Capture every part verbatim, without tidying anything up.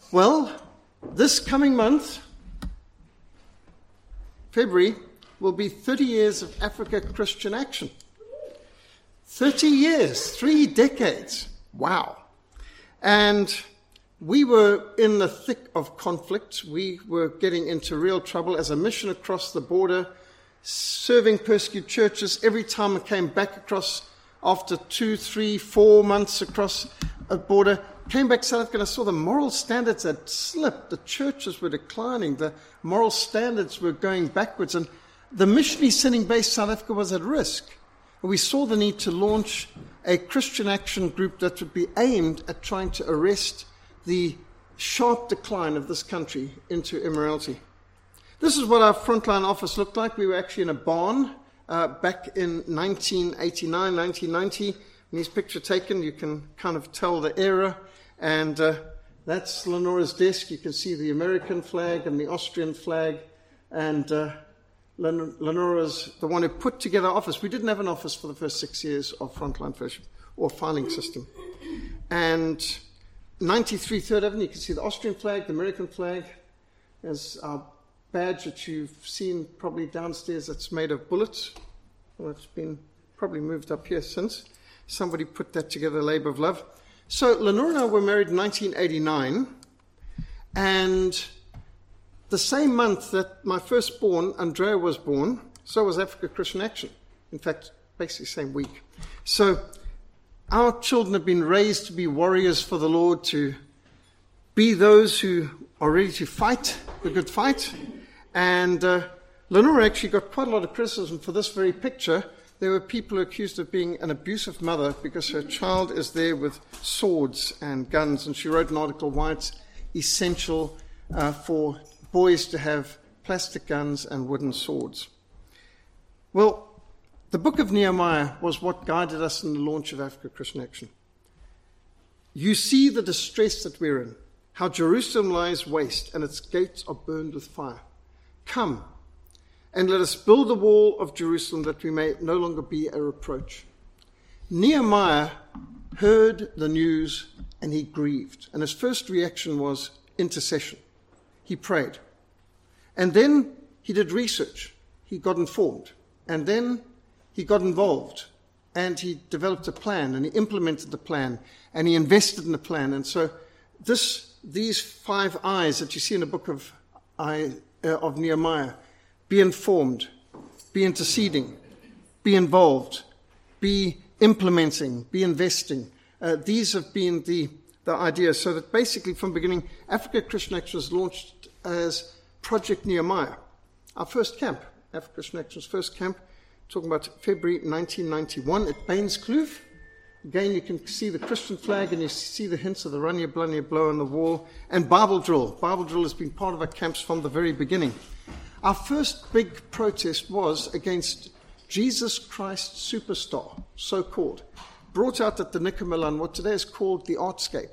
Well, this coming month, February, will be thirty years of Africa Christian Action. thirty years, three decades. Wow. And we were in the thick of conflict. We were getting into real trouble as a mission across the border, serving persecuted churches. Every time I came back across, after two, three, four months across a border, came back to South Africa and I saw the moral standards had slipped. The churches were declining. The moral standards were going backwards. And the missionary sending base South Africa was at risk. We saw the need to launch a Christian action group that would be aimed at trying to arrest the sharp decline of this country into immorality. This is what our frontline office looked like. We were actually in a barn uh, back in nineteen eighty-nine, nineteen ninety. When this picture taken, you can kind of tell the era. And uh, that's Lenora's desk. You can see the American flag and the Austrian flag. And uh, Len- Lenora's the one who put together our office. We didn't have an office for the first six years of Frontline Fellowship or filing system. And ninety-three Third Avenue, you can see the Austrian flag, the American flag. There's our badge that you've seen probably downstairs that's made of bullets. Well, it's been probably moved up here since. Somebody put that together, a labor of love. So Lenora and I were married in nineteen eighty-nine, and the same month that my firstborn, Andrea, was born, so was Africa Christian Action. In fact, basically the same week. So our children have been raised to be warriors for the Lord, to be those who are ready to fight the good fight. And uh, Lenora actually got quite a lot of criticism for this very picture. There were people accused of being an abusive mother because her child is there with swords and guns. And she wrote an article why it's essential uh, for boys to have plastic guns and wooden swords. Well, the book of Nehemiah was what guided us in the launch of Africa Christian Action. You see the distress that we're in, how Jerusalem lies waste and its gates are burned with fire. Come, and let us build the wall of Jerusalem that we may no longer be a reproach. Nehemiah heard the news and he grieved. And his first reaction was intercession. He prayed. And then he did research. He got informed. And then he got involved. And he developed a plan and he implemented the plan and he invested in the plan. And so this, these five I's that you see in the book of, I, uh, of Nehemiah, be informed, be interceding, be involved, be implementing, be investing. Uh, these have been the, the ideas. So that basically from the beginning, Africa Christian Action was launched as Project Nehemiah. Our first camp, Africa Christian Action's first camp, talking about February nineteen ninety-one at Baines Kloof. Again, you can see the Christian flag and you see the hints of the Run Your Blood Your Blow on the wall. And Bible drill. Bible drill has been part of our camps from the very beginning. Our first big protest was against Jesus Christ Superstar, so-called, brought out at the Nico Milan, what today is called the Artscape.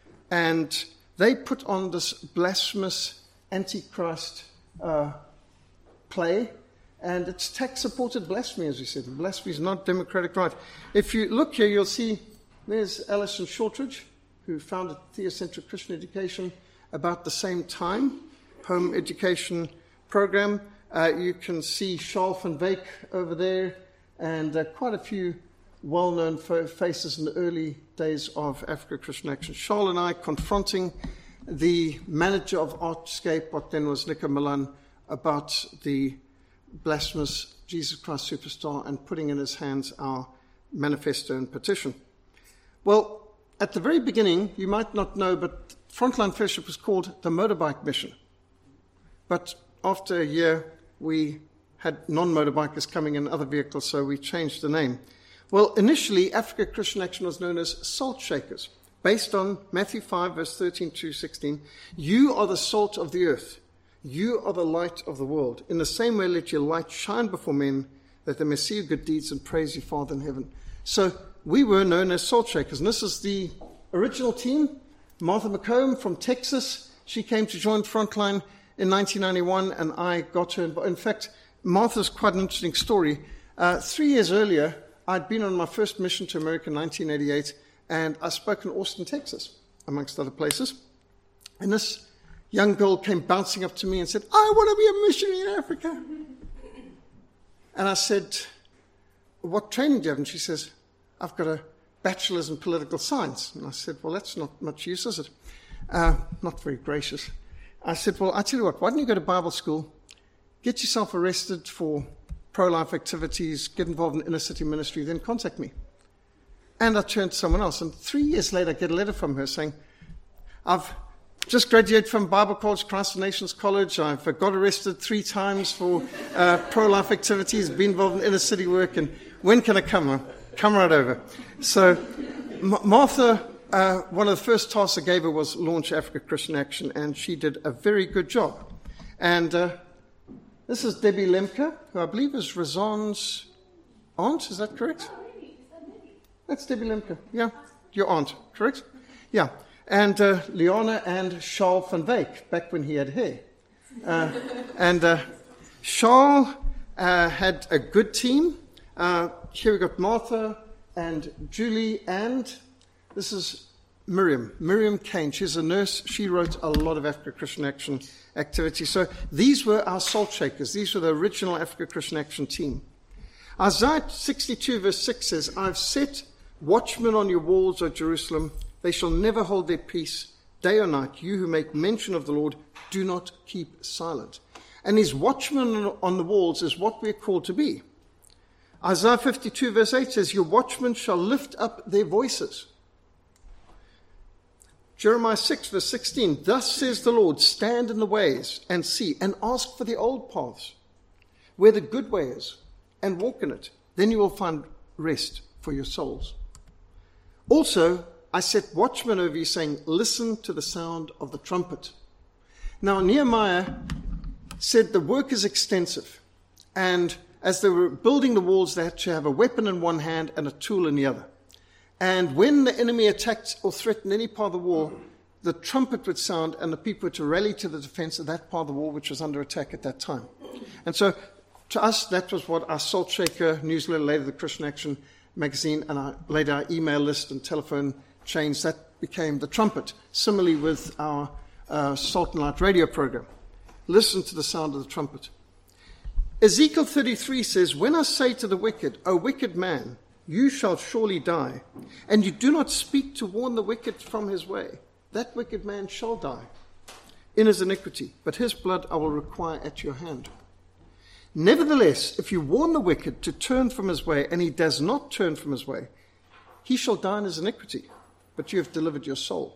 And they put on this blasphemous Antichrist uh, play, and it's tax-supported blasphemy, as we said. Blasphemy is not democratic right. If you look here, you'll see there's Alison Shortridge, who founded Theocentric Christian Education about the same time, home education program. Uh, you can see Charles van Wyk over there, and uh, quite a few well-known fo- faces in the early days of Africa Christian Action. Charles and I confronting the manager of Artscape, what then was Nico Milan, about the blasphemous Jesus Christ Superstar and putting in his hands our manifesto and petition. Well, at the very beginning, you might not know, but Frontline Fellowship was called the Motorbike Mission. But after a year, we had non-motorbikers coming in other vehicles, so we changed the name. Well, initially, Africa Christian Action was known as Salt Shakers, based on Matthew five, verse thirteen to sixteen. You are the salt of the earth. You are the light of the world. In the same way, let your light shine before men, that they may see your good deeds and praise your Father in heaven. So we were known as Salt Shakers, and this is the original team. Martha McComb from Texas, she came to join Frontline in nineteen ninety-one, and I got her involved. In fact, Martha's quite an interesting story. Uh, three years earlier, I'd been on my first mission to America in nineteen eighty-eight, and I spoke in Austin, Texas, amongst other places. And this young girl came bouncing up to me and said, I want to be a missionary in Africa. And I said, what training do you have? And she says, I've got a bachelor's in political science. And I said, well, that's not much use, is it? Uh, not very gracious. I said, well, I tell you what, why don't you go to Bible school, get yourself arrested for pro-life activities, get involved in inner city ministry, then contact me. And I turned to someone else. And three years later, I get a letter from her saying, I've just graduated from Bible College, Christ the Nations College. I've got arrested three times for uh, pro-life activities, been involved in inner city work, and when can I come? I'll come right over. So M- Martha, uh, one of the first tasks I gave her was launch Africa Christian Action, and she did a very good job. And uh, this is Debbie Lemke, who I believe is Razan's aunt. Is that correct? That's Debbie Lemke. Yeah, your aunt, correct? Yeah. And uh, Liana and Charles van Wyk, back when he had hair. Uh, and uh, Charles uh, had a good team. Uh, here we got Martha and Julie, and this is Miriam, Miriam Kane. She's a nurse. She wrote a lot of Africa Christian Action activities. So these were our salt shakers. These were the original Africa Christian Action team. Isaiah sixty-two verse six says, I've set watchmen on your walls, O Jerusalem. They shall never hold their peace, day or night. You who make mention of the Lord, do not keep silent. And his watchmen on the walls is what we're called to be. Isaiah fifty-two verse eight says, your watchmen shall lift up their voices. Jeremiah six verse sixteen, thus says the Lord, stand in the ways and see, and ask for the old paths, where the good way is, and walk in it. Then you will find rest for your souls. Also, I set watchmen over you, saying, listen to the sound of the trumpet. Now, Nehemiah said the work is extensive. And as they were building the walls, they had to have a weapon in one hand and a tool in the other. And when the enemy attacked or threatened any part of the wall, the trumpet would sound and the people were to rally to the defense of that part of the wall which was under attack at that time. And so, to us, that was what our Salt Shaker newsletter, later the Christian Action magazine, and our, later our email list and telephone chains, that became the trumpet. Similarly with our uh, Salt and Light radio program. Listen to the sound of the trumpet. Ezekiel thirty-three says, when I say to the wicked, O wicked man, you shall surely die, and you do not speak to warn the wicked from his way, that wicked man shall die in his iniquity, but his blood I will require at your hand. Nevertheless, if you warn the wicked to turn from his way, and he does not turn from his way, he shall die in his iniquity, but you have delivered your soul.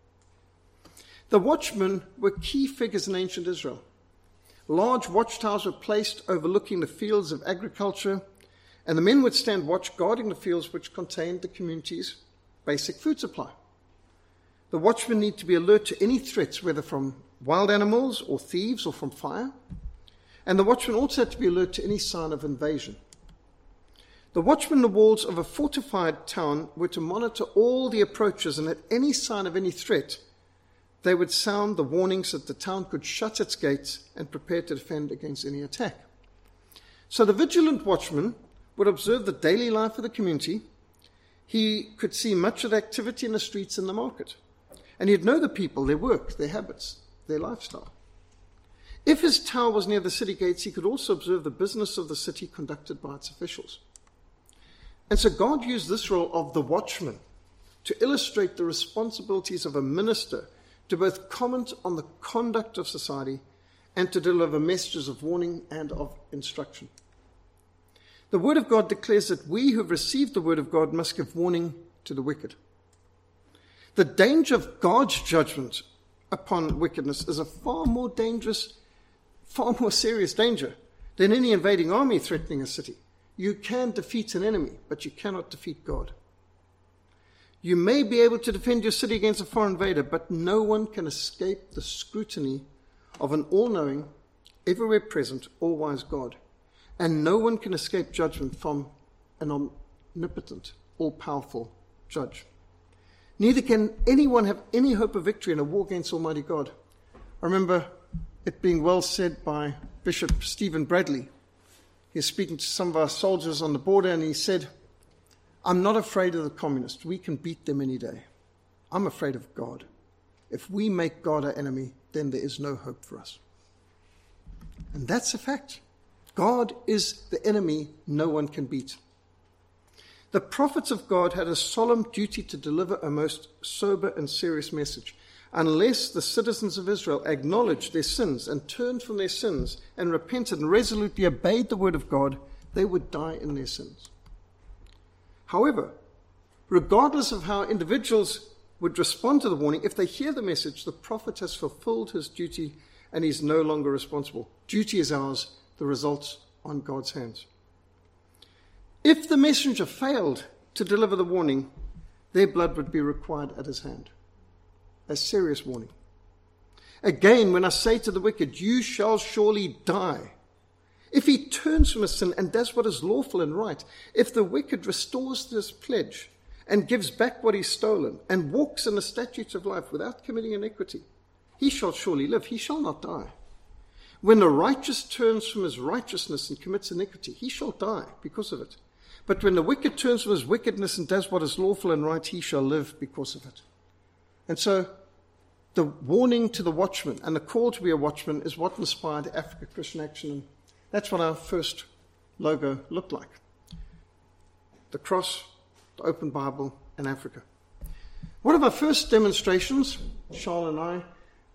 The watchmen were key figures in ancient Israel. Large watchtowers were placed overlooking the fields of agriculture, and the men would stand watch guarding the fields which contained the community's basic food supply. The watchmen need to be alert to any threats, whether from wild animals or thieves or from fire. And the watchmen also had to be alert to any sign of invasion. The watchmen on the walls of a fortified town were to monitor all the approaches, and at any sign of any threat, they would sound the warnings that the town could shut its gates and prepare to defend against any attack. So the vigilant watchman would observe the daily life of the community. He could see much of the activity in the streets and the market. And he'd know the people, their work, their habits, their lifestyle. If his tower was near the city gates, he could also observe the business of the city conducted by its officials. And so God used this role of the watchman to illustrate the responsibilities of a minister to both comment on the conduct of society and to deliver messages of warning and of instruction. The Word of God declares that we who have received the Word of God must give warning to the wicked. The danger of God's judgment upon wickedness is a far more dangerous, far more serious danger than any invading army threatening a city. You can defeat an enemy, but you cannot defeat God. You may be able to defend your city against a foreign invader, but no one can escape the scrutiny of an all-knowing, everywhere present, all-wise God. And no one can escape judgment from an omnipotent, all-powerful judge. Neither can anyone have any hope of victory in a war against Almighty God. I remember it being well said by Bishop Stephen Bradley. He was speaking to some of our soldiers on the border, and he said, I'm not afraid of the communists. We can beat them any day. I'm afraid of God. if we make God our enemy, then there is no hope for us. And that's a fact. God is the enemy no one can beat. The prophets of God had a solemn duty to deliver a most sober and serious message. Unless the citizens of Israel acknowledged their sins and turned from their sins and repented and resolutely obeyed the word of God, they would die in their sins. However, regardless of how individuals would respond to the warning, if they hear the message, the prophet has fulfilled his duty and he's no longer responsible. Duty is ours, the results on God's hands. If the messenger failed to deliver the warning, their blood would be required at his hand. A serious warning. Again, when I say to the wicked, you shall surely die. If he turns from his sin and does what is lawful and right, if the wicked restores this pledge and gives back what he's stolen and walks in the statutes of life without committing iniquity, he shall surely live, he shall not die. When the righteous turns from his righteousness and commits iniquity, he shall die because of it. But when the wicked turns from his wickedness and does what is lawful and right, he shall live because of it. And so the warning to the watchman and the call to be a watchman is what inspired Africa Christian Action. And that's what our first logo looked like. The cross, the open Bible, and Africa. One of our first demonstrations, Charles and I,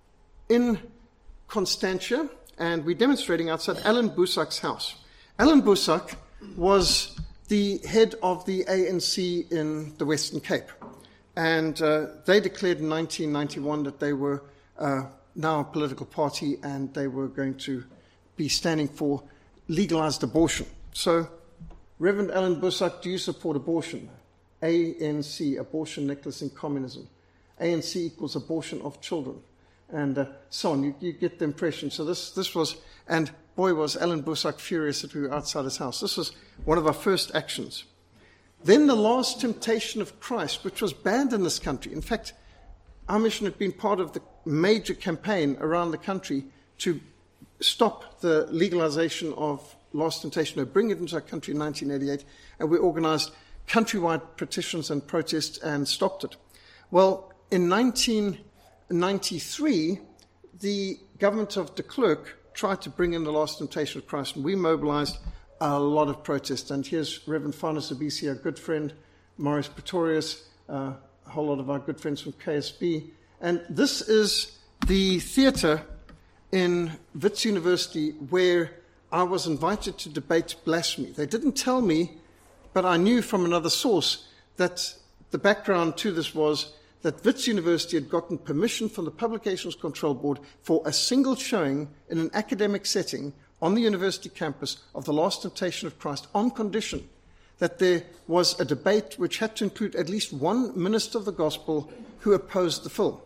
in Constantia, and we're demonstrating outside Alan Busak's house. Alan Busak was the head of the A N C in the Western Cape. And uh, they declared in nineteen ninety-one that they were uh, now a political party and they were going to be standing for legalized abortion. So, Reverend Alan Busak, do you support abortion? A N C, abortion, necklace, and communism. A N C equals abortion of children. And uh, so on. You, you get the impression. So this, this was, and boy was Alan Busak furious that we were outside his house. This was one of our first actions. Then the Last Temptation of Christ, which was banned in this country. In fact, our mission had been part of the major campaign around the country to stop the legalization of Last Temptation, or bring it into our country in nineteen eighty-eight, and we organized countrywide petitions and protests and stopped it. Well, in nineteen ninety-three, the government of de Klerk tried to bring in the Last Temptation of Christ, and we mobilized a lot of protest. And here's Reverend Fana Sabisi, our good friend, Maurice Pretorius, uh, a whole lot of our good friends from K S B. And this is the theater in Wits University where I was invited to debate blasphemy. They didn't tell me, but I knew from another source that the background to this was that Wits University had gotten permission from the Publications Control Board for a single showing in an academic setting on the university campus of The Last Temptation of Christ, on condition that there was a debate which had to include at least one minister of the gospel who opposed the film.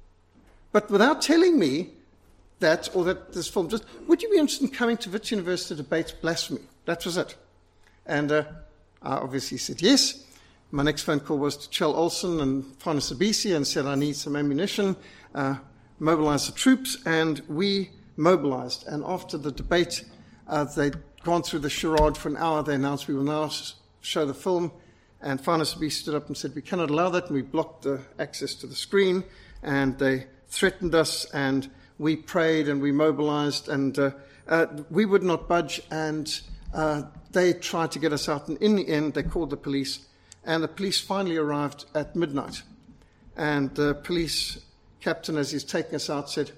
But without telling me that, or that this film, just, would you be interested in coming to Wits University to debate blasphemy? That was it. And uh, I obviously said yes. My next phone call was to Chell Olson and Fana Sabisi and said, I need some ammunition, uh, mobilize the troops, and we mobilized. And after the debate, uh, they'd gone through the charade for an hour. They announced we will now show the film. And Fana Sabisi stood up and said, we cannot allow that. And we blocked the access to the screen. And they threatened us. And we prayed and we mobilized. And uh, uh, we would not budge. And uh, they tried to get us out. And in the end, they called the police. And the police finally arrived at midnight. And the police captain, as he's taking us out, said,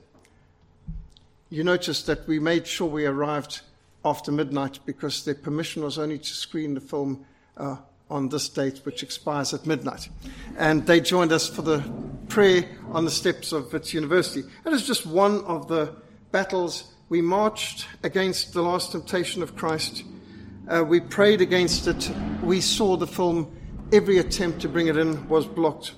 you notice that we made sure we arrived after midnight because their permission was only to screen the film uh, on this date, which expires at midnight. And they joined us for the prayer on the steps of Wits University. That is just one of the battles. We marched against the Last Temptation of Christ. Uh, we prayed against it. We saw the film. Every attempt to bring it in was blocked.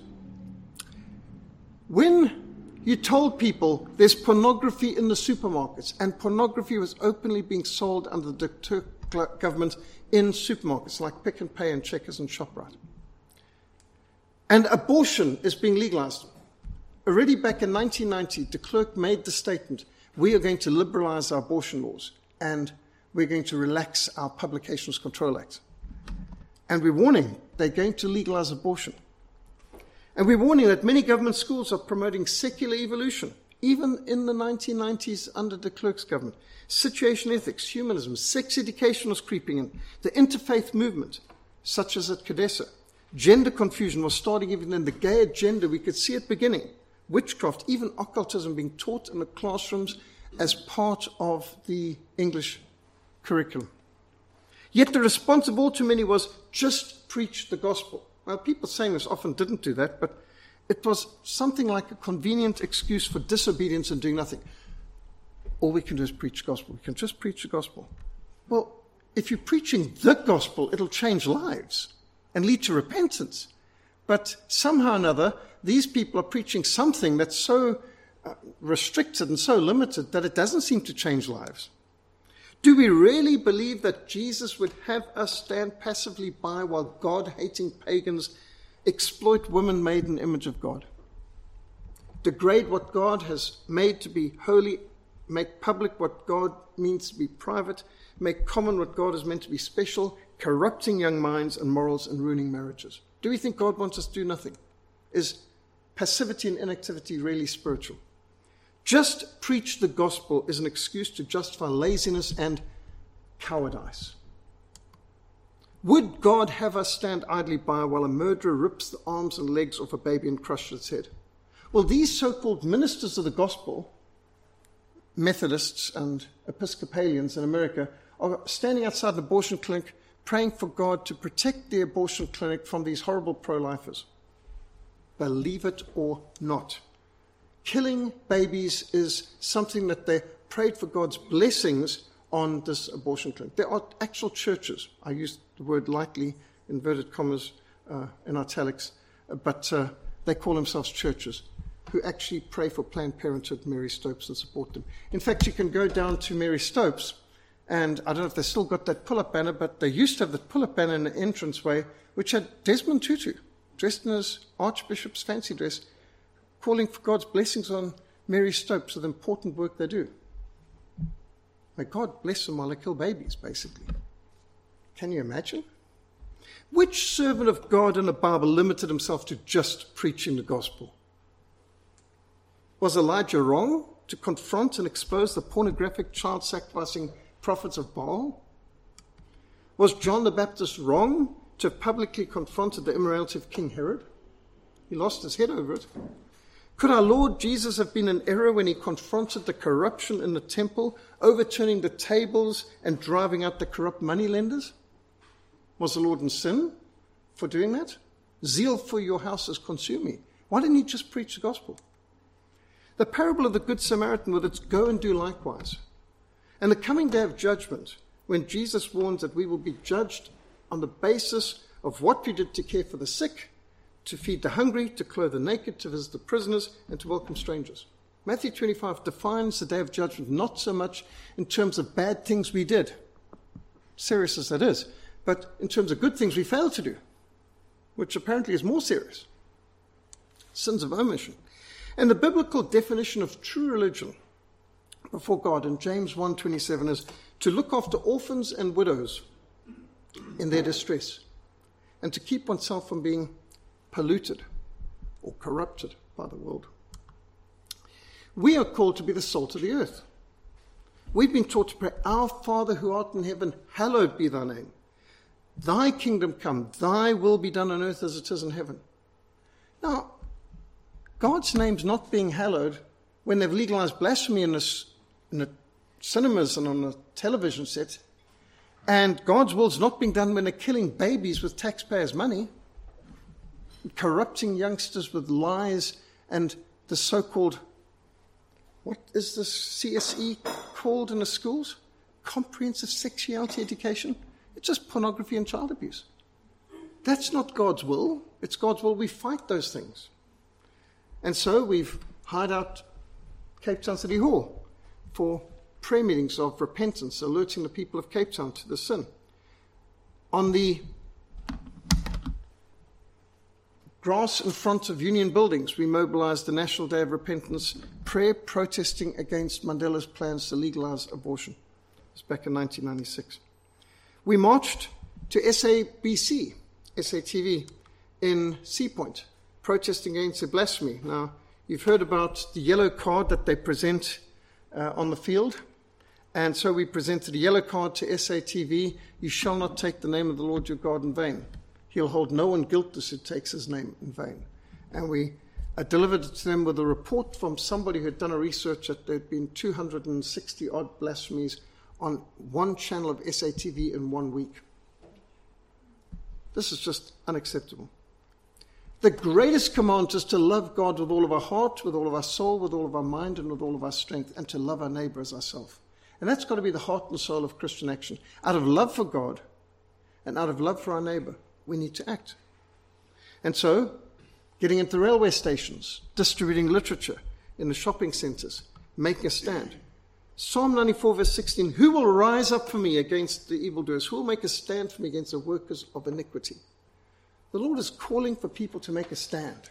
When you told people there's pornography in the supermarkets, and pornography was openly being sold under the Turk government in supermarkets like Pick and Pay and Checkers and ShopRite. And abortion is being legalized. Already back in nineteen ninety, de Klerk made the statement, we are going to liberalize our abortion laws and we're going to relax our Publications Control Act. And we're warning, they're going to legalize abortion. And we're warning that many government schools are promoting secular evolution, even in the nineteen nineties under de Klerk's government. Situation ethics, humanism, sex education was creeping in. The interfaith movement, such as at Cadessa. Gender confusion was starting even in the gay agenda. We could see it beginning. Witchcraft, even occultism being taught in the classrooms as part of the English curriculum. Yet the response of all too many was, just preach the gospel. Well, people saying this often didn't do that, but it was something like a convenient excuse for disobedience and doing nothing. All we can do is preach the gospel. We can just preach the gospel. Well, if you're preaching the gospel, it'll change lives and lead to repentance. But somehow or another, these people are preaching something that's so uh, restricted and so limited that it doesn't seem to change lives. Do we really believe that Jesus would have us stand passively by while God-hating pagans exploit women made in the image of God? Degrade what God has made to be holy, make public what God means to be private, make common what God has meant to be special, corrupting young minds and morals and ruining marriages? Do we think God wants us to do nothing? Is passivity and inactivity really spiritual? Just preach the gospel is an excuse to justify laziness and cowardice. Would God have us stand idly by while a murderer rips the arms and legs off a baby and crushes its head? Well, these so-called ministers of the gospel, Methodists and Episcopalians in America, are standing outside an abortion clinic praying for God to protect the abortion clinic from these horrible pro-lifers. Believe it or not. Killing babies is something that they prayed for God's blessings on this abortion clinic. There are actual churches, I use the word lightly, inverted commas uh, in italics, but uh, they call themselves churches, who actually pray for Planned Parenthood, Mary Stopes, and support them. In fact, you can go down to Mary Stopes, and I don't know if they still got that pull-up banner, but they used to have that pull-up banner in the entranceway, which had Desmond Tutu, dressed in his Archbishop's fancy dress, calling for God's blessings on Mary Stopes for the important work they do. May God bless them while they kill babies, basically. Can you imagine? Which servant of God in the Bible limited himself to just preaching the gospel? Was Elijah wrong to confront and expose the pornographic, child-sacrificing prophets of Baal? Was John the Baptist wrong to have publicly confronted the immorality of King Herod? He lost his head over it. Could our Lord Jesus have been in error when he confronted the corruption in the temple, overturning the tables and driving out the corrupt moneylenders? Was the Lord in sin for doing that? Zeal for your house has consumed me. Why didn't he just preach the gospel? The parable of the Good Samaritan with its go and do likewise. And the coming day of judgment, when Jesus warns that we will be judged on the basis of what we did to care for the sick, to feed the hungry, to clothe the naked, to visit the prisoners, and to welcome strangers. Matthew twenty-five defines the day of judgment not so much in terms of bad things we did, serious as that is, but in terms of good things we failed to do, which apparently is more serious. Sins of omission. And the biblical definition of true religion before God in James one twenty-seven is to look after orphans and widows in their distress, and to keep oneself from being polluted or corrupted by the world. We are called to be the salt of the earth. We've been taught to pray, Our Father who art in heaven, hallowed be thy name. Thy kingdom come, thy will be done on earth as it is in heaven. Now, God's name's not being hallowed when they've legalized blasphemy in the, in the cinemas and on the television set, and God's will's not being done when they're killing babies with taxpayers' money, corrupting youngsters with lies and the so-called, what is this C S E called in the schools? Comprehensive sexuality education? It's just pornography and child abuse. That's not God's will. It's God's will we fight those things. And so we've hired out Cape Town City Hall for prayer meetings of repentance, alerting the people of Cape Town to the sin. On the grass in front of Union Buildings, we mobilized the National Day of Repentance prayer protesting against Mandela's plans to legalize abortion. It was back in nineteen ninety-six. We marched to S A B C, S A T V, in Sea Point, protesting against a blasphemy. Now, you've heard about the yellow card that they present uh, on the field. And so we presented a yellow card to S A T V. You shall not take the name of the Lord your God in vain. He'll hold no one guiltless who takes his name in vain. And we uh, delivered it to them with a report from somebody who had done a research that there had been two hundred sixty odd blasphemies on one channel of S A T V in one week. This is just unacceptable. The greatest command is to love God with all of our heart, with all of our soul, with all of our mind, and with all of our strength, and to love our neighbor as ourselves. And that's got to be the heart and soul of Christian action. Out of love for God and out of love for our neighbor, we need to act. And so, getting into railway stations, distributing literature in the shopping centers, making a stand. Psalm ninety-four, verse sixteen, who will rise up for me against the evildoers? Who will make a stand for me against the workers of iniquity? The Lord is calling for people to make a stand.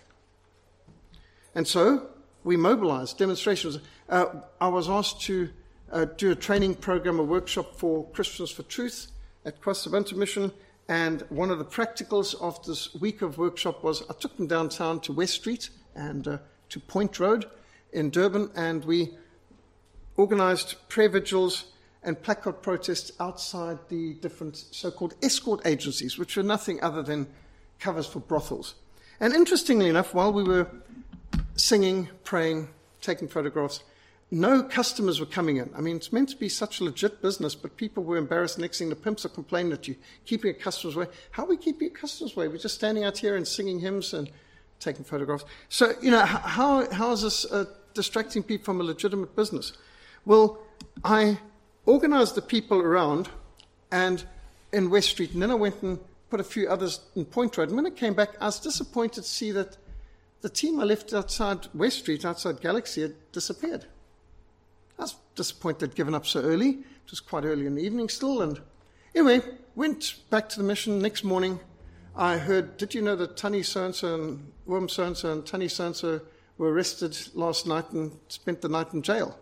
And so, we mobilized demonstrations. Uh, I was asked to uh, do a training program, a workshop for Christians for Truth at Costa Bento Mission. And one of the practicals of this week of workshop was I took them downtown to West Street and uh, to Point Road in Durban, and we organized prayer vigils and placard protests outside the different so-called escort agencies, which were nothing other than covers for brothels. And interestingly enough, while we were singing, praying, taking photographs, no customers were coming in. I mean, it's meant to be such a legit business, but people were embarrassed. Next thing, the pimps are complaining that you're keeping a customer's way. How are we keeping a customer's way? We're just standing out here and singing hymns and taking photographs. So, you know, how how is this uh, distracting people from a legitimate business? Well, I organized the people around and in West Street, and then I went and put a few others in Point Road. And when I came back, I was disappointed to see that the team I left outside West Street, outside Galaxy, had disappeared. I was disappointed they'd given up so early. It was quite early in the evening still. And anyway, went back to the mission. Next morning, I heard, did you know that Tani so-and-so and Wim so-and-so and Tani so-and-so were arrested last night and spent the night in jail?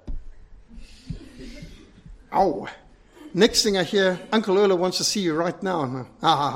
Ow. Next thing I hear, Uncle Ola wants to see you right now.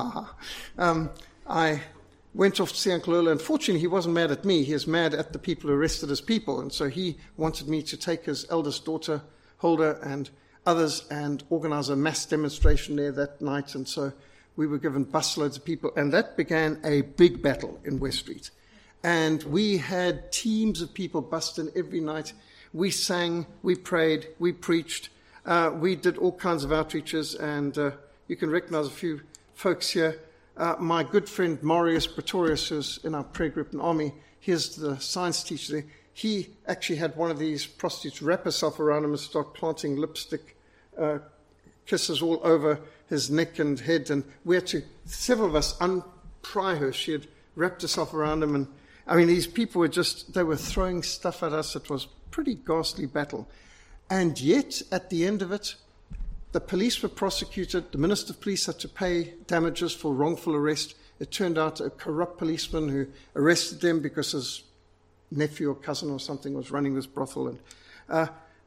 um, I went off to see Uncle Ola. Unfortunately, he wasn't mad at me. He was mad at the people who arrested his people. And so he wanted me to take his eldest daughter, Huldah, and others and organize a mass demonstration there that night. And so we were given busloads of people. And that began a big battle in West Street. And we had teams of people bussed in every night. We sang, we prayed, we preached. Uh, we did all kinds of outreaches. And uh, you can recognize a few folks here. Uh, my good friend Marius Pretorius, who's in our prayer group in Army, he's the science teacher there. He actually had one of these prostitutes wrap herself around him and start planting lipstick uh, kisses all over his neck and head. And we had to, several of us, unpry her. She had wrapped herself around him. And I mean, these people were just, they were throwing stuff at us. It was a pretty ghastly battle. And yet, at the end of it, the police were prosecuted. The Minister of Police had to pay damages for wrongful arrest. It turned out a corrupt policeman who arrested them because his nephew or cousin or something was running this brothel. And uh,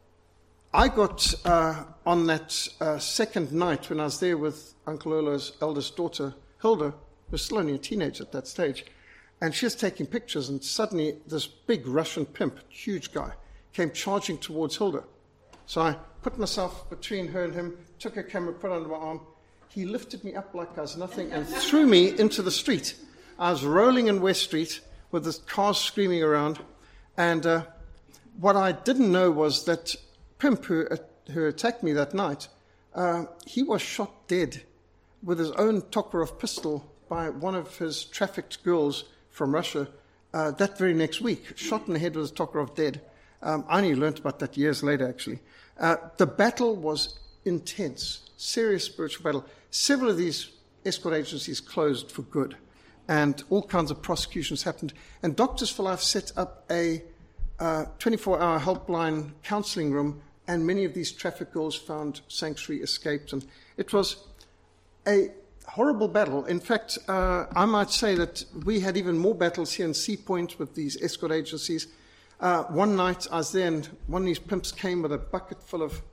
I got, uh, on that uh, second night when I was there with Uncle Ola's eldest daughter, Hilda, who was still only a teenager at that stage, and she was taking pictures, and suddenly this big Russian pimp, huge guy, came charging towards Hilda. So I put myself between her and him, took a camera, put it under my arm. He lifted me up like I was nothing and threw me into the street. I was rolling in West Street with the cars screaming around. And uh, what I didn't know was that pimp who, uh, who attacked me that night, uh, he was shot dead with his own Tokarev pistol by one of his trafficked girls from Russia uh, that very next week. Shot in the head with his Tokarev, dead. Um, I only learned about that years later, actually. Uh, the battle was intense, serious spiritual battle. Several of these escort agencies closed for good, and all kinds of prosecutions happened. And Doctors for Life set up a uh, twenty-four hour helpline counseling room, and many of these trafficked girls found sanctuary, escaped. And it was a horrible battle. In fact, uh, I might say that we had even more battles here in Sea Point with these escort agencies. Uh, one night I was there, and one of these pimps came with a bucket full of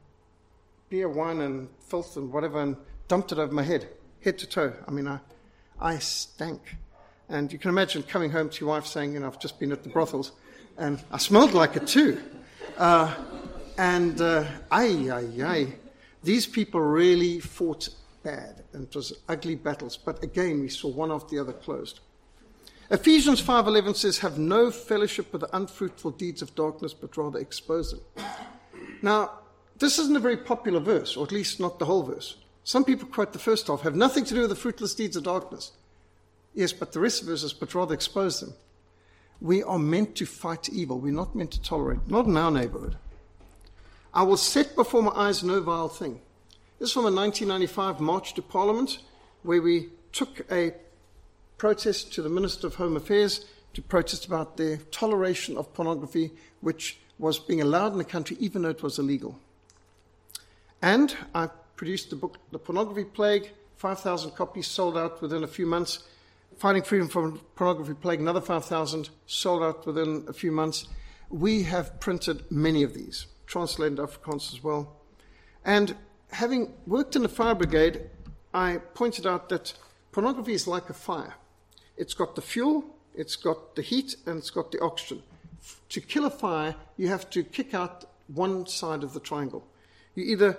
beer, wine, and filth and whatever, and dumped it over my head, head to toe. I mean, I, I stank. And you can imagine coming home to your wife saying, you know, I've just been at the brothels, and I smelled like it too. Uh, and, uh, ay, ay, ay, these people really fought bad, and it was ugly battles. But again, we saw one after the other closed. Ephesians five eleven says, have no fellowship with the unfruitful deeds of darkness, but rather expose them. Now, this isn't a very popular verse, or at least not the whole verse. Some people quote the first half, have nothing to do with the fruitless deeds of darkness. Yes, but the rest of the verse is, but rather expose them. We are meant to fight evil. We're not meant to tolerate, not in our neighborhood. I will set before my eyes no vile thing. This is from a nineteen ninety-five March to Parliament, where we took a protest to the Minister of Home Affairs to protest about the toleration of pornography, which was being allowed in the country even though it was illegal. And I produced the book, The Pornography Plague, five thousand copies sold out within a few months. Fighting Freedom from Pornography Plague, another five thousand sold out within a few months. We have printed many of these, translated into Afrikaans as well. And having worked in the fire brigade, I pointed out that pornography is like a fire. It's got the fuel, it's got the heat, and it's got the oxygen. To kill a fire, you have to kick out one side of the triangle. You either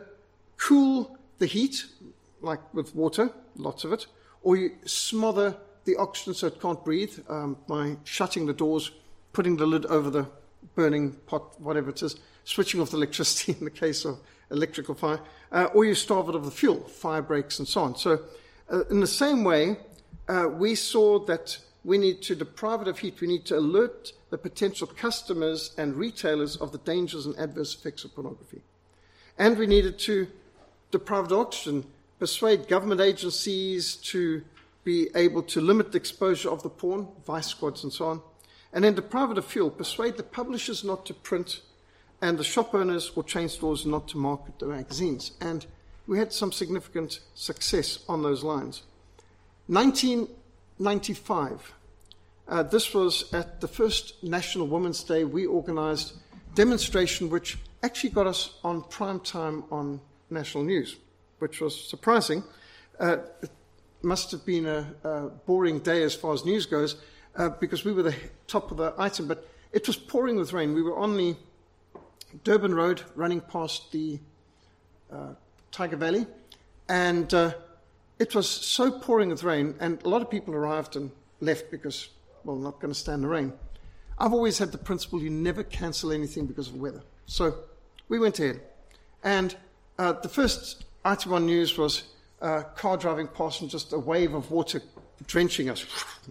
cool the heat, like with water, lots of it, or you smother the oxygen so it can't breathe um, by shutting the doors, putting the lid over the burning pot, whatever it is, switching off the electricity in the case of electrical fire, uh, or you starve it of the fuel, fire breaks and so on. So uh, in the same way, uh, we saw that we need to deprive it of heat. We need to alert the potential customers and retailers of the dangers and adverse effects of pornography. And we needed to deprive it of oxygen, persuade government agencies to be able to limit the exposure of the porn, vice squads and so on, and then deprive it of fuel, persuade the publishers not to print, and the shop owners or chain stores not to market the magazines. And we had some significant success on those lines. nineteen ninety-five, uh, this was at the first National Women's Day. We organized a demonstration which actually got us on prime time on national news, which was surprising. Uh, it must have been a, a boring day as far as news goes, uh, because we were the top of the item, but it was pouring with rain. We were on the Durban Road running past the uh, Tiger Valley, and uh, it was so pouring with rain, and a lot of people arrived and left because, well, not going to stand the rain. I've always had the principle you never cancel anything because of weather. So we went ahead, and uh, the first item on news was a car driving past and just a wave of water drenching us,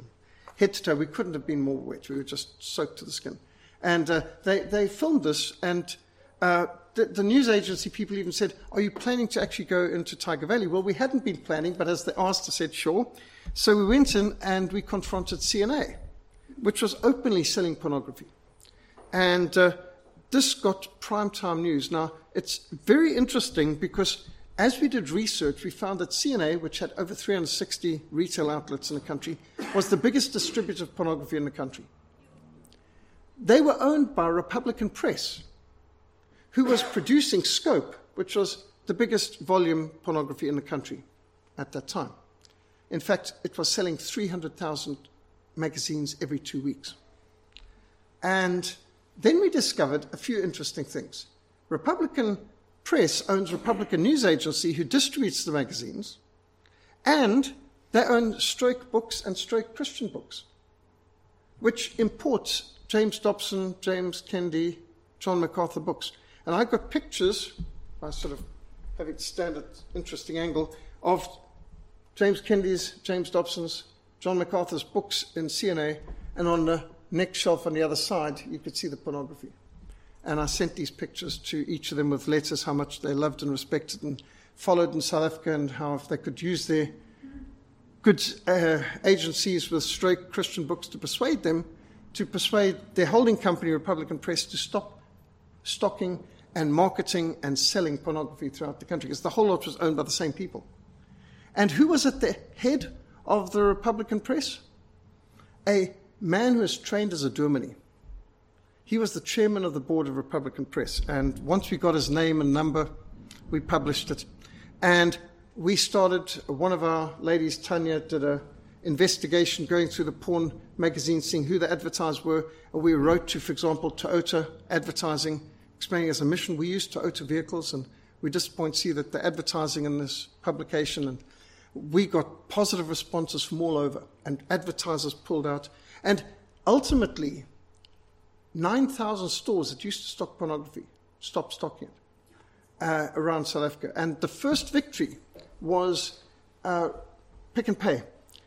head to toe. We couldn't have been more wet. We were just soaked to the skin. And uh, they, they filmed this, and uh, the, the news agency people even said, are you planning to actually go into Tiger Valley? Well, we hadn't been planning, but as they asked, I said, sure. So we went in and we confronted C N A, which was openly selling pornography. And uh, this got primetime news. Now, it's very interesting because as we did research, we found that C N A, which had over three hundred sixty retail outlets in the country, was the biggest distributor of pornography in the country. They were owned by a Republican press who was producing Scope, which was the biggest volume pornography in the country at that time. In fact, it was selling three hundred thousand magazines every two weeks. And then we discovered a few interesting things. Republican press owns Republican News Agency, who distributes the magazines, and they own Stroke Books and Stroke Christian Books, which imports James Dobson, James Kennedy, John MacArthur books. And I got pictures, I sort of having to stand at an interesting angle, of James Kennedy's, James Dobson's, John MacArthur's books in C N A, and on the next shelf on the other side, you could see the pornography. And I sent these pictures to each of them with letters, how much they loved and respected and followed in South Africa, and how if they could use their good uh, agencies with Stroke Christian Books to persuade them, to persuade their holding company, Republican Press, to stop stocking and marketing and selling pornography throughout the country, because the whole lot was owned by the same people. And who was at the head of the Republican Press? A man who was trained as a doorman. He was the chairman of the board of Republican Press. And once we got his name and number, we published it. And we started, one of our ladies, Tanya, did a investigation, going through the porn magazine, seeing who the advertisers were. And we wrote to, for example, Toyota Advertising, explaining as a mission we use Toyota vehicles, and we disappointed to see that the advertising in this publication, and we got positive responses from all over, and advertisers pulled out. And ultimately, nine thousand stores that used to stock pornography stopped stocking it uh, around South Africa. And the first victory was uh, Pick n Pay.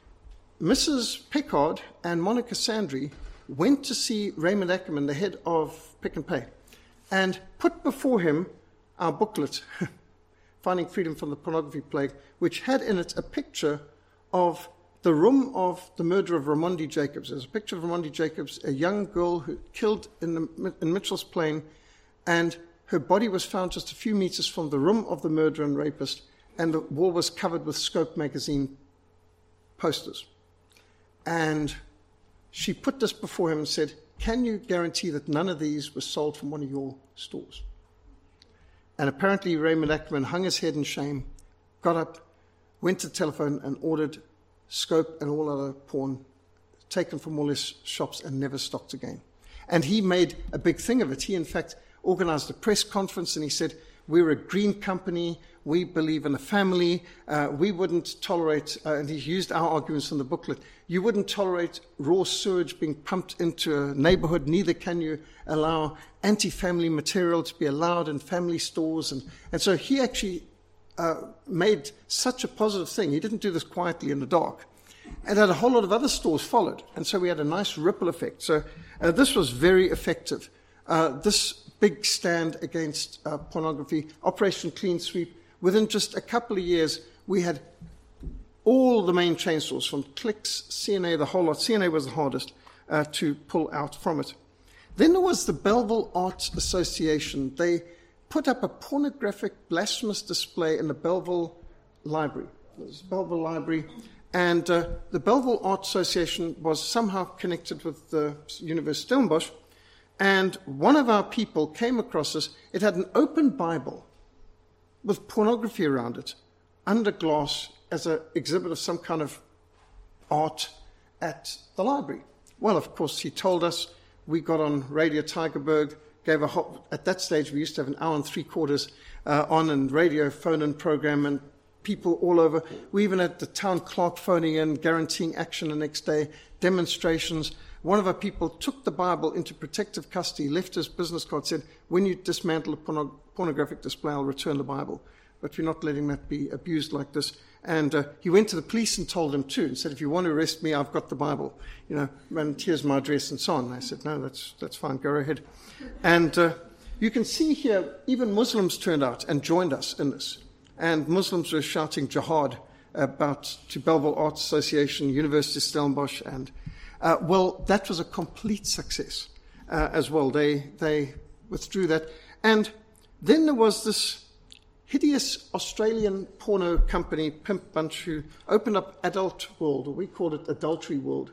Missus Pickard and Monica Sandry went to see Raymond Ackerman, the head of Pick n Pay, and put before him our booklet, Finding Freedom from the Pornography Plague, which had in it a picture of the room of the murder of Ramondi Jacobs. There's a picture of Ramondi Jacobs, a young girl who killed in, the, in Mitchell's Plain, and her body was found just a few meters from the room of the murderer and rapist, and the wall was covered with Scope magazine posters. And she put this before him and said, can you guarantee that none of these were sold from one of your stores? And apparently Raymond Ackerman hung his head in shame, got up, went to the telephone and ordered Scope and all other porn taken from all his shops and never stocked again. And he made a big thing of it. He, in fact, organized a press conference and he said, we're a green company, we believe in a family, uh, we wouldn't tolerate, uh, and he used our arguments in the booklet, you wouldn't tolerate raw sewage being pumped into a neighborhood, neither can you allow anti-family material to be allowed in family stores. And, and so he actually uh, made such a positive thing. He didn't do this quietly in the dark. And had a whole lot of other stores followed. And so we had a nice ripple effect. So uh, this was very effective. Uh, this big stand against uh, pornography, Operation Clean Sweep, within just a couple of years, we had all the main chain stores, from Clicks, C N A, the whole lot. C N A was the hardest uh, to pull out from it. Then there was the Belleville Arts Association. They put up a pornographic blasphemous display in the Belleville Library. It was Belleville Library. And uh, the Belleville Arts Association was somehow connected with the University of Stellenbosch. And one of our people came across this. It had an open Bible with pornography around it, under glass, as an exhibit of some kind of art at the library. Well, of course, he told us. We got on Radio Tygerberg, gave a hot, at that stage we used to have an hour and three quarters uh, on and radio phone-in program, and people all over. We even had the town clerk phoning in, guaranteeing action the next day, demonstrations. One of our people took the Bible into protective custody, left his business card, said, when you dismantle a porno- pornographic display, I'll return the Bible. But we're not letting that be abused like this. And uh, he went to the police and told them too, and said, if you want to arrest me, I've got the Bible, you know, and here's my address and so on. And I said, no, that's that's fine, go ahead. And uh, you can see here, even Muslims turned out and joined us in this. And Muslims were shouting jihad about to Belleville Arts Association, University of Stellenbosch, and uh, well, that was a complete success uh, as well. They they withdrew that. And then there was this hideous Australian porno company, Pimp Bunch, who opened up Adult World, or we called it Adultery World.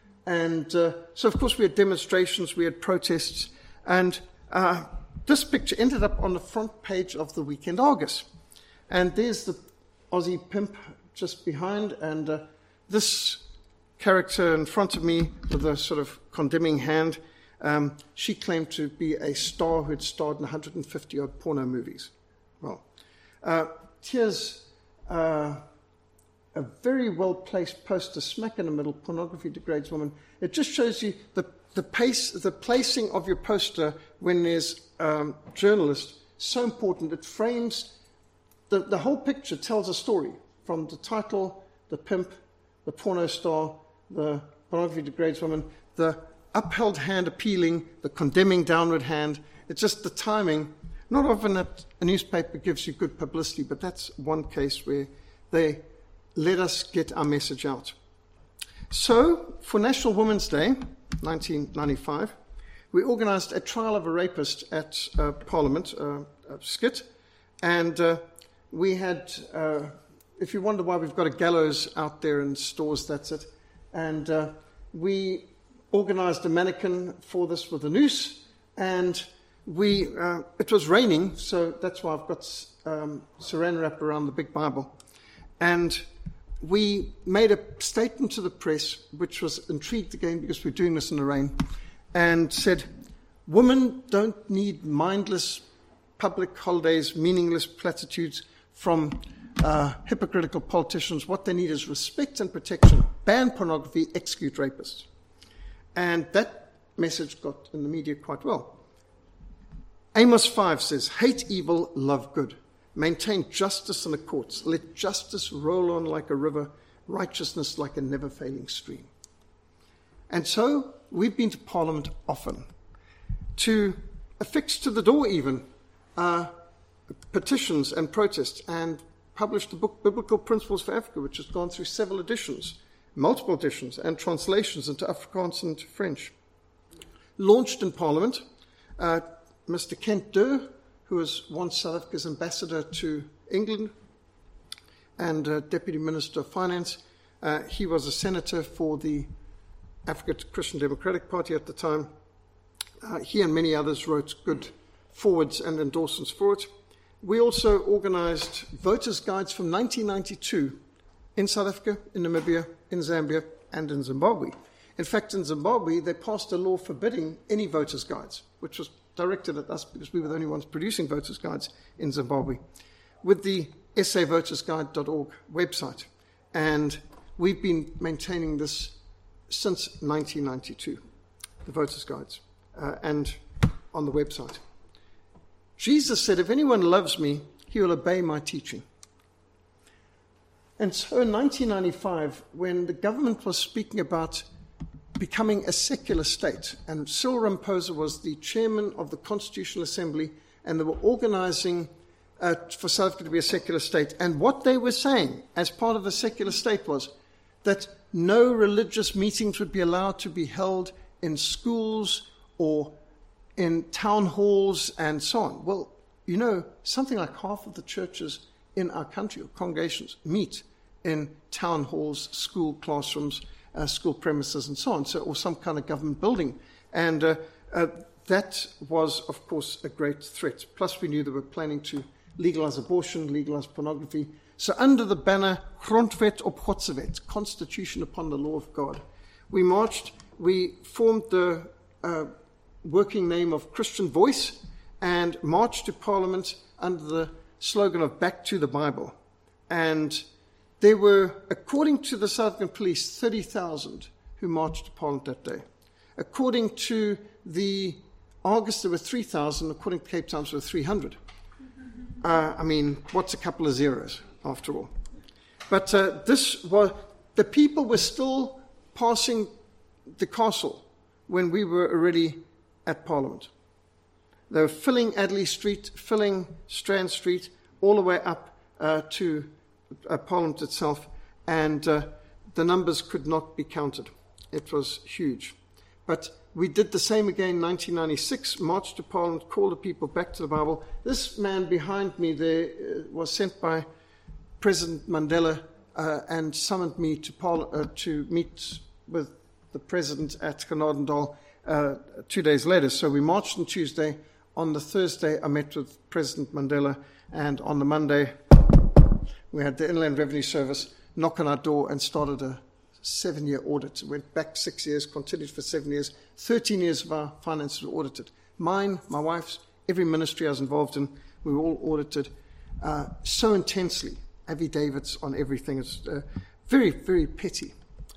And uh, so, of course, we had demonstrations, we had protests, and uh, this picture ended up on the front page of the Weekend Argus. And there's the Aussie pimp just behind, and uh, this character in front of me with a sort of condemning hand, um, she claimed to be a star who had starred in one hundred fifty odd porno movies. Well, Uh, here's uh, a very well-placed poster smack in the middle, pornography degrades woman. It just shows you the, the pace, the placing of your poster when there's um, journalist, so important. It frames, the, the whole picture tells a story, from the title, the pimp, the porno star, the pornography degrades woman, the upheld hand appealing, the condemning downward hand. It's just the timing. Not often that a newspaper gives you good publicity, but that's one case where they let us get our message out. So, for National Women's Day, nineteen ninety-five, we organized a trial of a rapist at uh, Parliament, uh, a skit, and uh, we had, uh, if you wonder why we've got a gallows out there in stores, that's it, and uh, we organized a mannequin for this with a noose, and We, uh, it was raining, so that's why I've got um, saran wrap around the big Bible. And we made a statement to the press, which was intrigued again because we're doing this in the rain, and said, women don't need mindless public holidays, meaningless platitudes from uh, hypocritical politicians. What they need is respect and protection. Ban pornography, execute rapists. And that message got in the media quite well. Amos five says, hate evil, love good. Maintain justice in the courts. Let justice roll on like a river, righteousness like a never-failing stream. And so we've been to Parliament often to affix to the door even uh, petitions and protests, and published the book Biblical Principles for Africa, which has gone through several editions, multiple editions, and translations into Afrikaans and into French. Launched in Parliament, uh, Mister Kent Durr, who was once South Africa's ambassador to England and uh, Deputy Minister of Finance. Uh, he was a senator for the African Christian Democratic Party at the time. Uh, he and many others wrote good forwards and endorsements for it. We also organized voters' guides from nineteen ninety-two in South Africa, in Namibia, in Zambia, and in Zimbabwe. In fact, in Zimbabwe, they passed a law forbidding any voters' guides, which was directed at us because we were the only ones producing voters' guides in Zimbabwe, with the s a voters guide dot org website. And we've been maintaining this since nineteen ninety-two, the voters' guides, uh, and on the website. Jesus said, if anyone loves me, he will obey my teaching. And so in nineteen ninety-five, when the government was speaking about becoming a secular state, and Cyril Ramaphosa was the chairman of the Constitutional Assembly, and they were organizing uh, for South Africa to be a secular state. And what they were saying as part of the secular state was that no religious meetings would be allowed to be held in schools or in town halls and so on. Well, you know, something like half of the churches in our country, or congregations, meet in town halls, school classrooms, Uh, school premises and so on, so, or some kind of government building. And uh, uh, that was, of course, a great threat. Plus, we knew they were planning to legalize abortion, legalize pornography. So under the banner, Grondwet op Godse wet, Constitution upon the law of God, we marched, we formed the uh, working name of Christian Voice and marched to Parliament under the slogan of Back to the Bible. And there were, according to the South African Police, thirty thousand who marched to Parliament that day. According to the Argus, there were three thousand. According to Cape Times, there were three hundred. Uh, I mean, what's a couple of zeros, after all? But uh, this was, the people were still passing the castle when we were already at Parliament. They were filling Adderley Street, filling Strand Street, all the way up uh, to Uh, Parliament itself, and uh, the numbers could not be counted. It was huge. But we did the same again in nineteen ninety-six, marched to Parliament, called the people back to the Bible. This man behind me there uh, was sent by President Mandela uh, and summoned me to, Parla- uh, to meet with the president at Genadendal uh, two days later. So we marched on Tuesday. On the Thursday, I met with President Mandela, and on the Monday, we had the Inland Revenue Service knock on our door and started a seven-year audit. It went back six years, continued for seven years. Thirteen years of our finances were audited. Mine, my wife's, every ministry I was involved in, we were all audited uh, so intensely. Affidavits on everything. It's uh, very, very petty.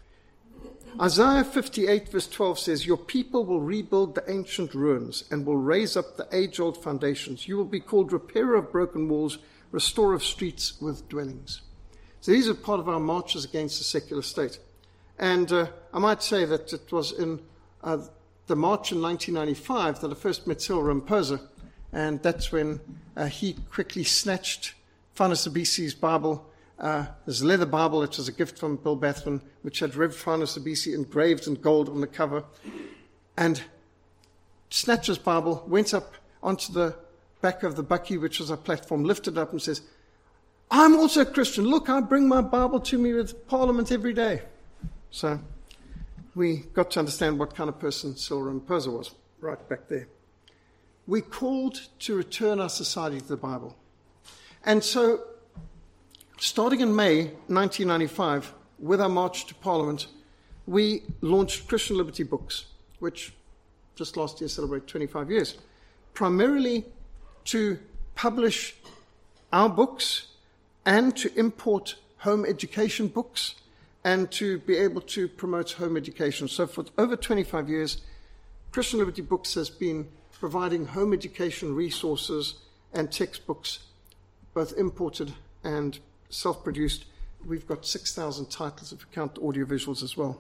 Isaiah fifty-eight verse twelve says, your people will rebuild the ancient ruins and will raise up the age-old foundations. You will be called repairer of broken walls, restorer of streets with dwellings. So these are part of our marches against the secular state. And uh, I might say that it was in uh, the march in nineteen ninety-five that I first met Cyril Ramaphosa, and that's when uh, he quickly snatched Fana Sibisi's Bible, uh, his leather Bible, which was a gift from Bill Bathman, which had Rev Fana Sibisi engraved in gold on the cover, and snatched his Bible, went up onto the back of the bakkie, which was a platform, lifted up and says, I'm also a Christian. Look, I bring my Bible to me with Parliament every day. So we got to understand what kind of person Cyril Ramaphosa was right back there. We called to return our society to the Bible. And so starting in May nineteen ninety-five, with our march to Parliament, we launched Christian Liberty Books, which just last year celebrated twenty-five years, primarily to publish our books and to import home education books and to be able to promote home education. So for over twenty-five years, Christian Liberty Books has been providing home education resources and textbooks, both imported and self-produced. We've got six thousand titles if you count the audiovisuals as well.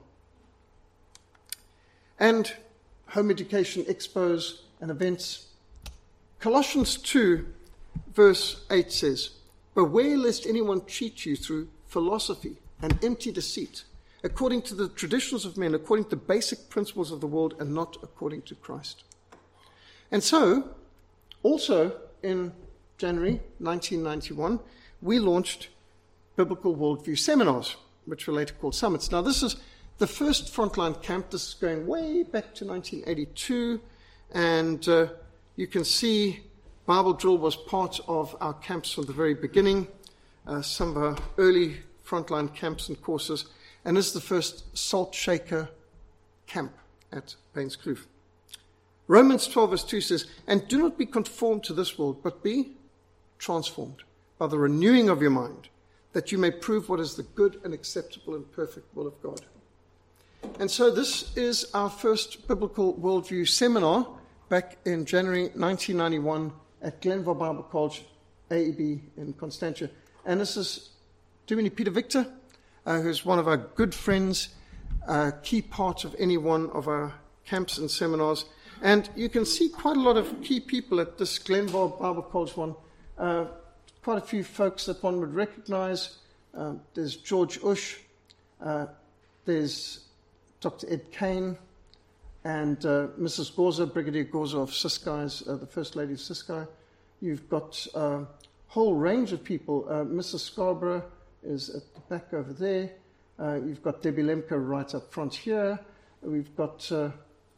And home education expos and events. Colossians two, verse eight says, "Beware lest anyone cheat you through philosophy and empty deceit, according to the traditions of men, according to the basic principles of the world, and not according to Christ." And so, also in January nineteen ninety-one, we launched Biblical Worldview Seminars, which were later called Summits. Now, this is the first frontline camp. This is going way back to nineteen eighty-two, and uh, you can see Bible Drill was part of our camps from the very beginning, uh, some of our early frontline camps and courses, and this is the first Salt Shaker camp at Baines Kloof. Romans twelve verse two says, "And do not be conformed to this world, but be transformed by the renewing of your mind, that you may prove what is the good and acceptable and perfect will of God." And so this is our first Biblical Worldview Seminar back in January nineteen ninety-one at Glenville Bible College, A E B in Constantia. And this is Dumini Peter Victor, uh, who's one of our good friends, a key part of any one of our camps and seminars. And you can see quite a lot of key people at this Glenville Bible College one. Uh, quite a few folks that one would recognize. Uh, there's George Ush, uh, there's Doctor Ed Kane, and uh, Missus Gorza, Brigadier Gorza of Ciskai, uh, the First Lady of Ciskai. You've got a uh, whole range of people. Uh, Missus Scarborough is at the back over there. Uh, you've got Debbie Lemke right up front here. We've got uh,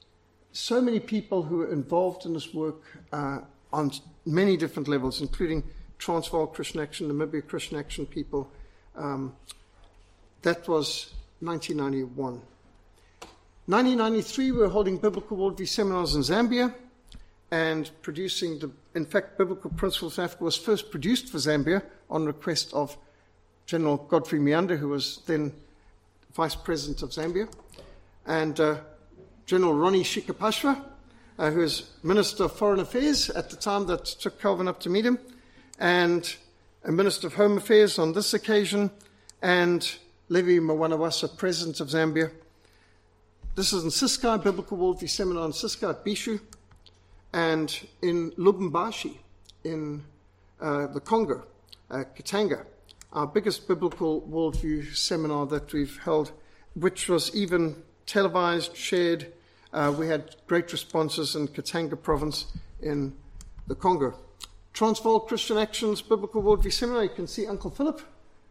so many people who are involved in this work uh, on many different levels, including Transvaal Christian Action, Namibia Christian Action people. Um, that was nineteen ninety-one. nineteen ninety-three, we were holding Biblical Worldview Seminars in Zambia and producing the, in fact, Biblical Principles of Africa was first produced for Zambia on request of General Godfrey Mianda, who was then Vice President of Zambia, and uh, General Ronnie Shikapashwa, uh, who was Minister of Foreign Affairs at the time that took Calvin up to meet him, and a Minister of Home Affairs on this occasion, and Levi Mwanawasa, President of Zambia. This is in Ciskai, Biblical Worldview Seminar in Ciskai at Bishu, and in Lubumbashi, in uh, the Congo, uh, Katanga, our biggest Biblical Worldview Seminar that we've held, which was even televised, shared. Uh, we had great responses in Katanga province in the Congo. Transvaal Christian Actions, Biblical Worldview Seminar, you can see Uncle Philip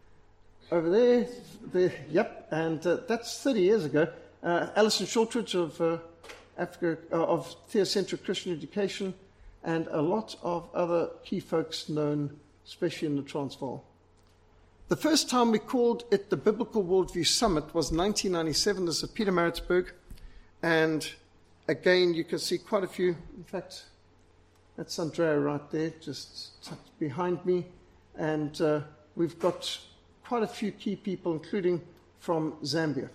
over there. there yep, and uh, that's thirty years ago. Uh, Alison Shortridge of uh, Africa, uh, of Theocentric Christian Education, and a lot of other key folks known, especially in the Transvaal. The first time we called it the Biblical Worldview Summit was nineteen ninety-seven. This is at Pietermaritzburg. And again, you can see quite a few. In fact, that's Andrea right there, just tucked behind me. And uh, we've got quite a few key people, including from Zambia.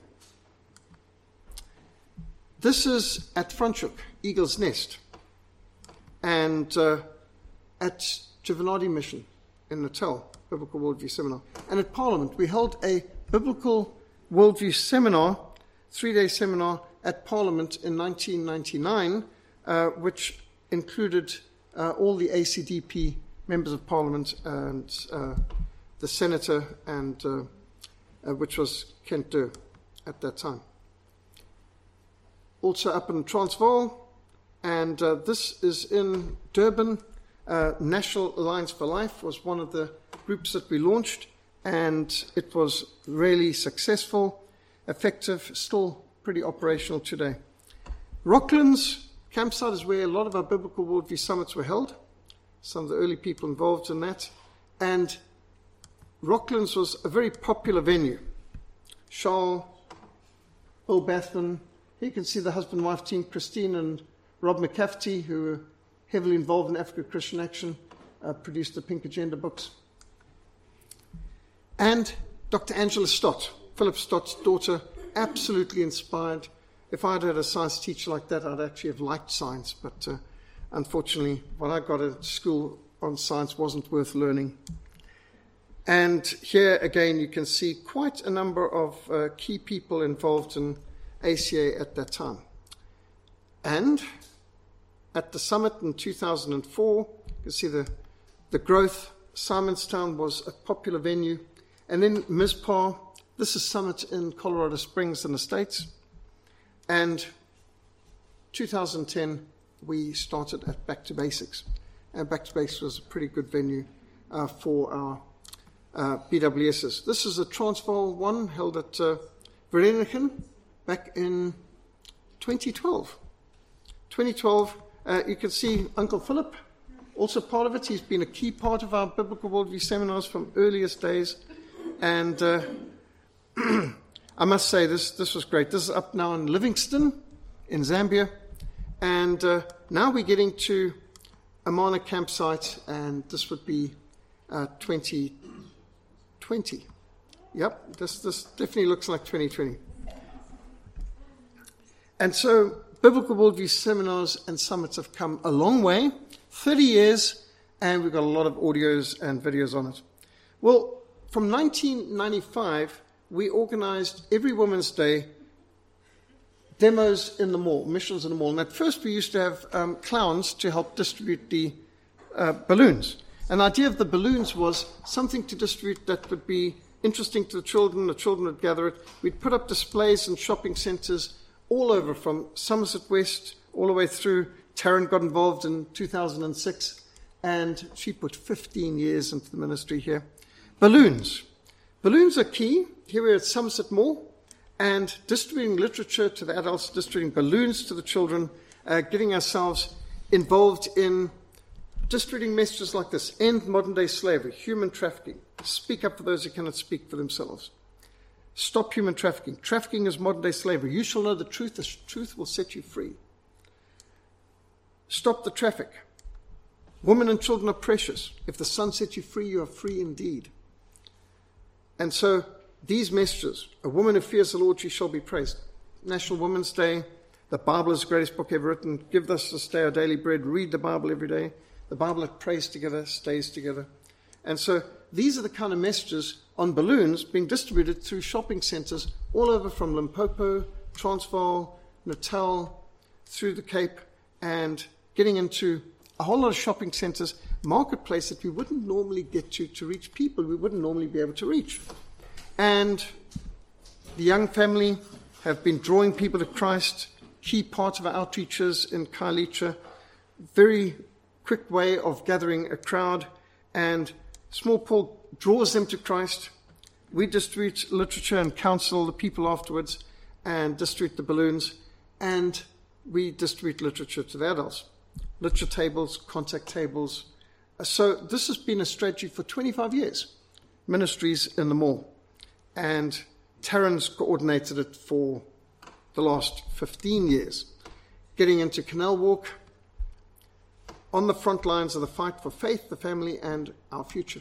This is at Franschhoek, Eagle's Nest, and uh, at Giovanardi Mission in Natal, Biblical Worldview Seminar. And at Parliament, we held a Biblical Worldview Seminar, three-day seminar at Parliament in nineteen ninety-nine, uh, which included uh, all the A C D P members of Parliament and uh, the Senator, and uh, uh, which was Kent Durr at that time. Also up in Transvaal, and uh, this is in Durban. Uh, National Alliance for Life was one of the groups that we launched, and it was really successful, effective, still pretty operational today. Rocklands campsite is where a lot of our Biblical Worldview Summits were held, some of the early people involved in that, and Rocklands was a very popular venue. Charles, Bill Bathman, here you can see the husband-wife team, Christine and Rob McCafferty, who were heavily involved in Africa Christian Action, uh, produced the Pink Agenda books. And Doctor Angela Stott, Philip Stott's daughter, absolutely inspired. If I'd had a science teacher like that, I'd actually have liked science, but uh, unfortunately, what I got at school on science wasn't worth learning. And here again, you can see quite a number of uh, key people involved in A C A at that time. And at the summit in two thousand four, you can see the, the growth. Simonstown was a popular venue. And then Mizpah, this is summit in Colorado Springs in the States. And two thousand ten, we started at Back to Basics. And Back to Basics was a pretty good venue uh, for our uh, B W Ss. This is a Transvaal one held at uh, Vereeniging back in twenty twelve. twenty twelve, uh, you can see Uncle Philip, also part of it. He's been a key part of our Biblical Worldview seminars from earliest days. And uh, I must say, this, this was great. This is up now in Livingstone in Zambia. And uh, now we're getting to Amana campsite, and this would be uh, twenty twenty. Yep, this, this definitely looks like twenty twenty. And so Biblical Worldview seminars and summits have come a long way, thirty years, and we've got a lot of audios and videos on it. Well, from nineteen ninety-five, we organized every Women's Day demos in the mall, missions in the mall. And at first we used to have um, clowns to help distribute the uh, balloons. And the idea of the balloons was something to distribute that would be interesting to the children. The children would gather it. We'd put up displays in shopping centers all over, from Somerset West all the way through. Taryn got involved in two thousand six, and she put fifteen years into the ministry here. Balloons. Balloons are key. Here we're at Somerset Mall, and distributing literature to the adults, distributing balloons to the children, uh, getting ourselves involved in distributing messages like this: end modern-day slavery, human trafficking, speak up for those who cannot speak for themselves, stop human trafficking, trafficking is modern-day slavery, you shall know the truth, the truth will set you free, stop the traffic, women and children are precious, if the Son sets you free, you are free indeed. And so these messages: a woman who fears the Lord, she shall be praised. National Women's Day, the Bible is the greatest book ever written, give us this day our daily bread, read the Bible every day. The Bible that prays together stays together. And so these are the kind of messages on balloons being distributed through shopping centers all over, from Limpopo, Transvaal, Natal, through the Cape, and getting into a whole lot of shopping centers, marketplace that we wouldn't normally get to to reach people we wouldn't normally be able to reach. And the young family have been drawing people to Christ, key part of our outreaches in Khayelitsha, very quick way of gathering a crowd, and Small Paul draws them to Christ. We distribute literature and counsel the people afterwards, and distribute the balloons, and we distribute literature to the adults. Literature tables, contact tables. So this has been a strategy for twenty-five years, ministries in the mall. And Taryn's coordinated it for the last fifteen years, getting into Canal Walk, on the front lines of the fight for faith, the family, and our future.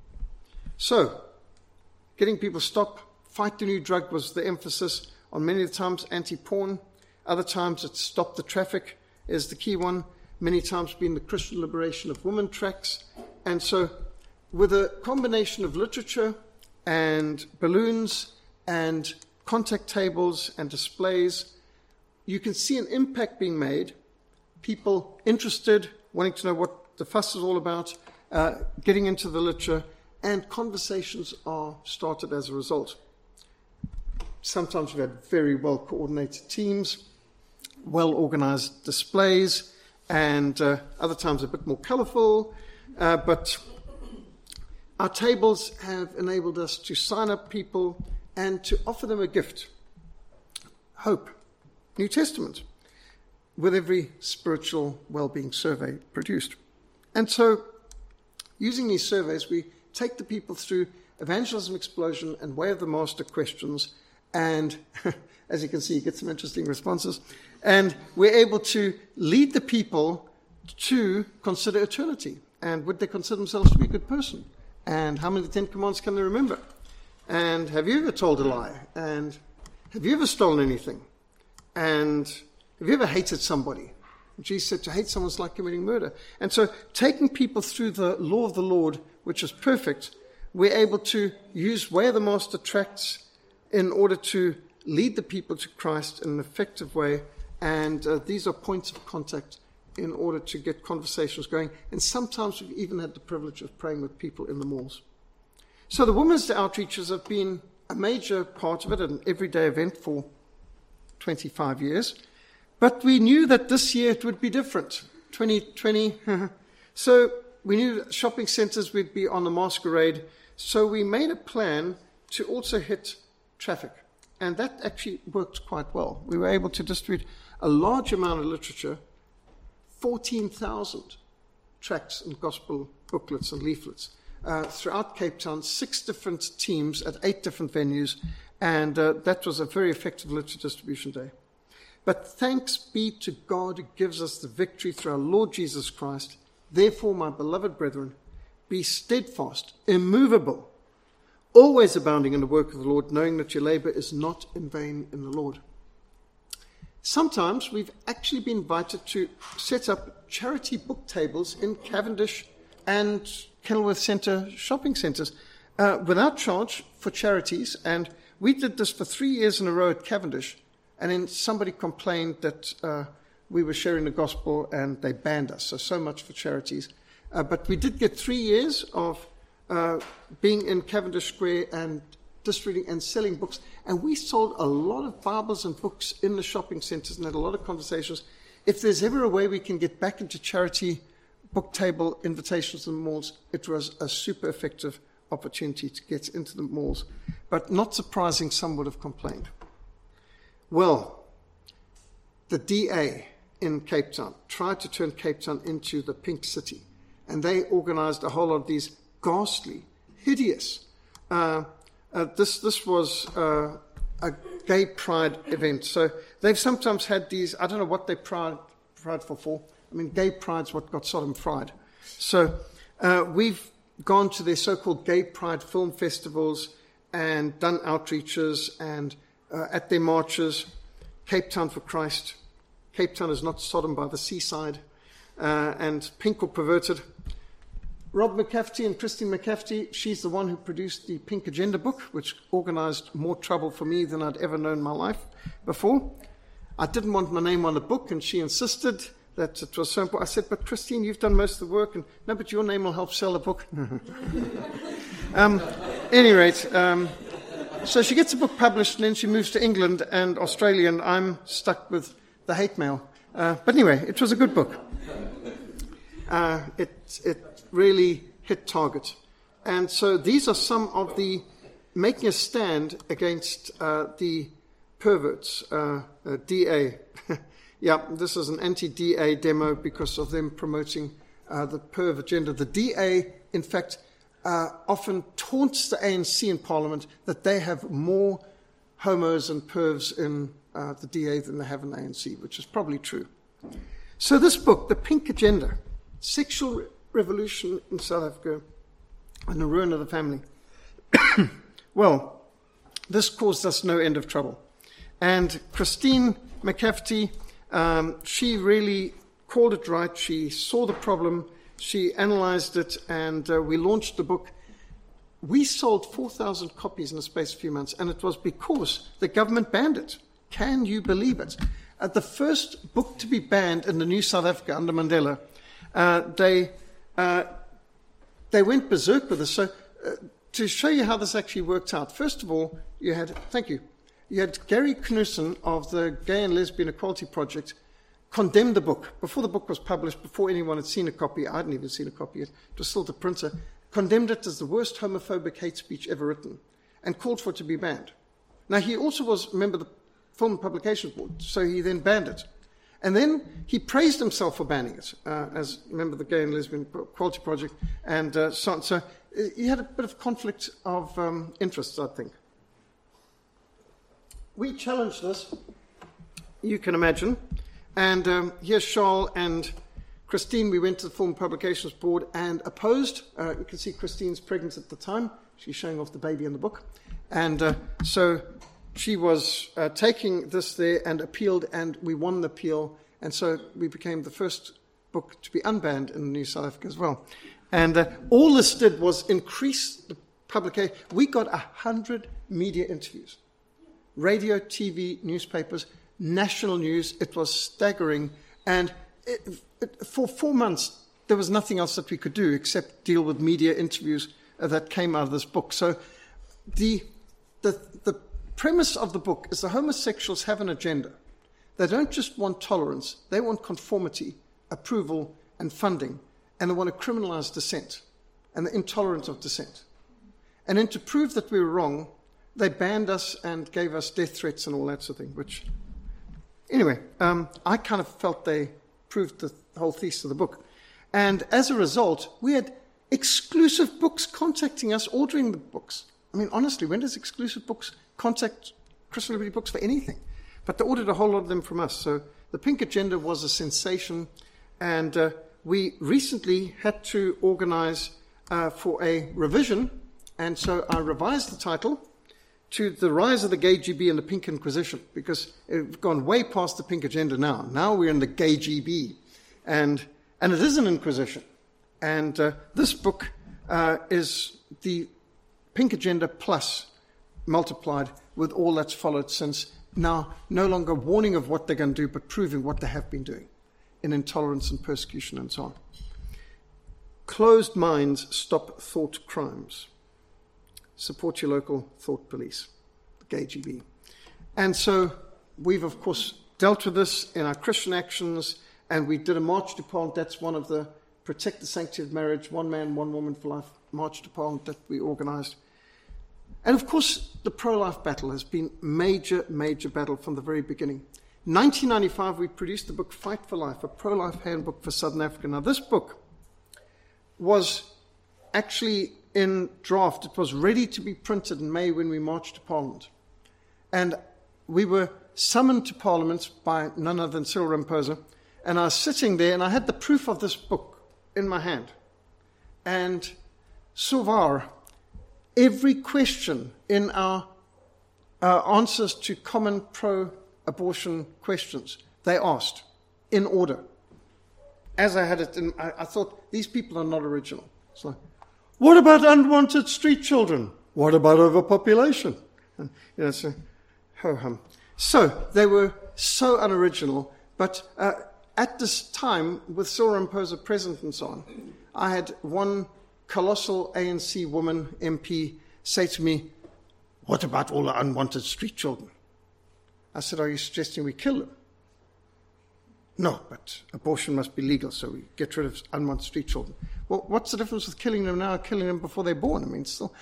So, getting people to stop, fight the new drug was the emphasis. On many of the times, anti-porn. Other times, it's stop the traffic is the key one. Many times been the Christian liberation of women tracks. And so, with a combination of literature and balloons and contact tables and displays, you can see an impact being made. People interested, wanting to know what the fuss is all about, uh, getting into the literature, and conversations are started as a result. Sometimes we've had very well-coordinated teams, well-organized displays, and uh, other times a bit more colorful, uh, but our tables have enabled us to sign up people and to offer them a gift: hope, New Testament, with every spiritual well-being survey produced. And so, using these surveys, we take the people through Evangelism Explosion, and Way of the Master questions. And as you can see, you get some interesting responses. And we're able to lead the people to consider eternity. And would they consider themselves to be a good person? And how many of the Ten Commandments can they remember? And have you ever told a lie? And have you ever stolen anything? And have you ever hated somebody? Jesus said to hate someone is like committing murder. And so taking people through the law of the Lord, which is perfect, we're able to use Way of the Master tracts in order to lead the people to Christ in an effective way. And uh, these are points of contact in order to get conversations going. And sometimes we've even had the privilege of praying with people in the malls. So the women's outreaches have been a major part of it, an everyday event for twenty-five years. But we knew that this year it would be different, twenty twenty. So we knew shopping centres would be on the masquerade. So we made a plan to also hit traffic. And that actually worked quite well. We were able to distribute a large amount of literature, fourteen thousand tracts and gospel booklets and leaflets uh, throughout Cape Town, six different teams at eight different venues. And uh, that was a very effective literature distribution day. But thanks be to God who gives us the victory through our Lord Jesus Christ. Therefore, my beloved brethren, be steadfast, immovable, always abounding in the work of the Lord, knowing that your labor is not in vain in the Lord. Sometimes we've actually been invited to set up charity book tables in Cavendish and Kenilworth Centre shopping centres uh, without charge for charities. And we did this for three years in a row at Cavendish. And then somebody complained that uh, we were sharing the gospel and they banned us. So, so much for charities. Uh, but we did get three years of uh, being in Cavendish Square and distributing and selling books. And we sold a lot of Bibles and books in the shopping centres and had a lot of conversations. If there's ever a way we can get back into charity book table invitations in the malls, it was a super effective opportunity to get into the malls. But not surprising, some would have complained. Well, the D A in Cape Town tried to turn Cape Town into the pink city. And they organized a whole lot of these ghastly, hideous. Uh, uh, this this was uh, a gay pride event. So they've sometimes had these, I don't know what they pride, prideful for. I mean, gay pride's what got Sodom fried. So uh, we've gone to their so-called gay pride film festivals and done outreaches and uh, at their marches, Cape Town for Christ. Cape Town is not Sodom by the seaside. Uh, and Pink or Perverted. Rob McCafferty and Christine McCafferty, she's the one who produced the Pink Agenda book, which organized more trouble for me than I'd ever known in my life before. I didn't want my name on the book, and she insisted that it was so important. I said, but Christine, you've done most of the work, and no, but your name will help sell the book. um, at any rate, um, so she gets a book published, and then she moves to England and Australia, and I'm stuck with the hate mail. Uh, but anyway, it was a good book. Uh, it, it really hit target. And so these are some of the making a stand against uh, the perverts, uh, uh, D A. Yeah, this is an anti-D A demo because of them promoting uh, the perv agenda. The D A, in fact, uh, often taunts the A N C in Parliament that they have more homos and pervs in uh, the D A than they have in the A N C, which is probably true. So this book, The Pink Agenda, Sexual Revolution in South Africa and the Ruin of the Family. Well, this caused us no end of trouble. And Christine McCafferty, um, she really called it right. She saw the problem. She analyzed it, and uh, we launched the book. We sold four thousand copies in the space of a few months, and it was because the government banned it. Can you believe it? Uh, the first book to be banned in the new South Africa under Mandela, uh, they uh, they went berserk with this. So uh, to show you how this actually worked out, first of all, you had, thank you, you had Gary Knudsen of the Gay and Lesbian Equality Project condemn the book. Before the book was published, before anyone had seen a copy, I hadn't even seen a copy yet, it was still the printer, condemned it as the worst homophobic hate speech ever written and called for it to be banned. Now, he also was a member of the Film Publications Board, so he then banned it. And then he praised himself for banning it, uh, as a member of the Gay and Lesbian Equality Project, and uh, so on. So he had a bit of conflict of um, interests, I think. We challenged this, you can imagine, and um, here's Charles and Christine. We went to the Film Publications Board and opposed. Uh, you can see Christine's pregnant at the time. She's showing off the baby in the book. And uh, so she was uh, taking this there and appealed, and we won the appeal. And so we became the first book to be unbanned in New South Africa as well. And uh, all this did was increase the publication. We got a hundred media interviews. Radio, T V, newspapers, national news. It was staggering. And it, it, for four months, there was nothing else that we could do except deal with media interviews uh, that came out of this book. So the, the, the premise of the book is the homosexuals have an agenda. They don't just want tolerance. They want conformity, approval, and funding. And they want to criminalize dissent and the intolerance of dissent. And then to prove that we were wrong, they banned us and gave us death threats and all that sort of thing, which, anyway, um, I kind of felt they proved the whole thesis of the book. And as a result, we had exclusive books contacting us, ordering the books. I mean, honestly, when does exclusive books contact Christian Liberty Books for anything? But they ordered a whole lot of them from us. So the Pink Agenda was a sensation, and uh, we recently had to organize uh, for a revision, and so I revised the title to The Rise of the Gay G B and the Pink Inquisition, because we've gone way past the Pink Agenda now. Now we're in the Gay G B, and and it is an inquisition. And uh, this book uh, is the Pink Agenda plus multiplied with all that's followed since. Now, no longer warning of what they're going to do, but proving what they have been doing in intolerance and persecution and so on. Closed minds stop thought crimes. Support your local thought police, the Gay G B. And so we've, of course, dealt with this in our Christian actions, and we did a March to Parliament. That's one of the Protect the Sanctity of Marriage, One Man, One Woman for Life March to Parliament that we organized. And, of course, the pro-life battle has been major, major battle from the very beginning. nineteen ninety-five, we produced the book Fight for Life, a pro-life handbook for Southern Africa. Now, this book was actually in draft. It was ready to be printed in May when we marched to Parliament. And we were summoned to Parliament by none other than Cyril Ramaphosa. And I was sitting there, and I had the proof of this book in my hand. And Suvar, every question in our uh, answers to common pro-abortion questions, they asked in order. As I had it, in, I, I thought, these people are not original. It's like, what about unwanted street children? What about overpopulation? And, you know, so, ho hum. So they were so unoriginal, but uh, at this time, with Cyril Ramaphosa president and so on, I had one colossal A N C woman M P say to me, what about all the unwanted street children? I said, are you suggesting we kill them? No, but abortion must be legal, so we get rid of unwanted street children. Well, what's the difference with killing them now or killing them before they're born? I mean, still.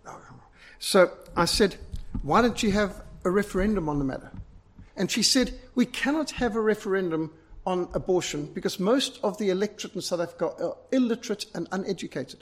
So I said, why don't you have a referendum on the matter? And she said, we cannot have a referendum on abortion because most of the electorate in South Africa are illiterate and uneducated.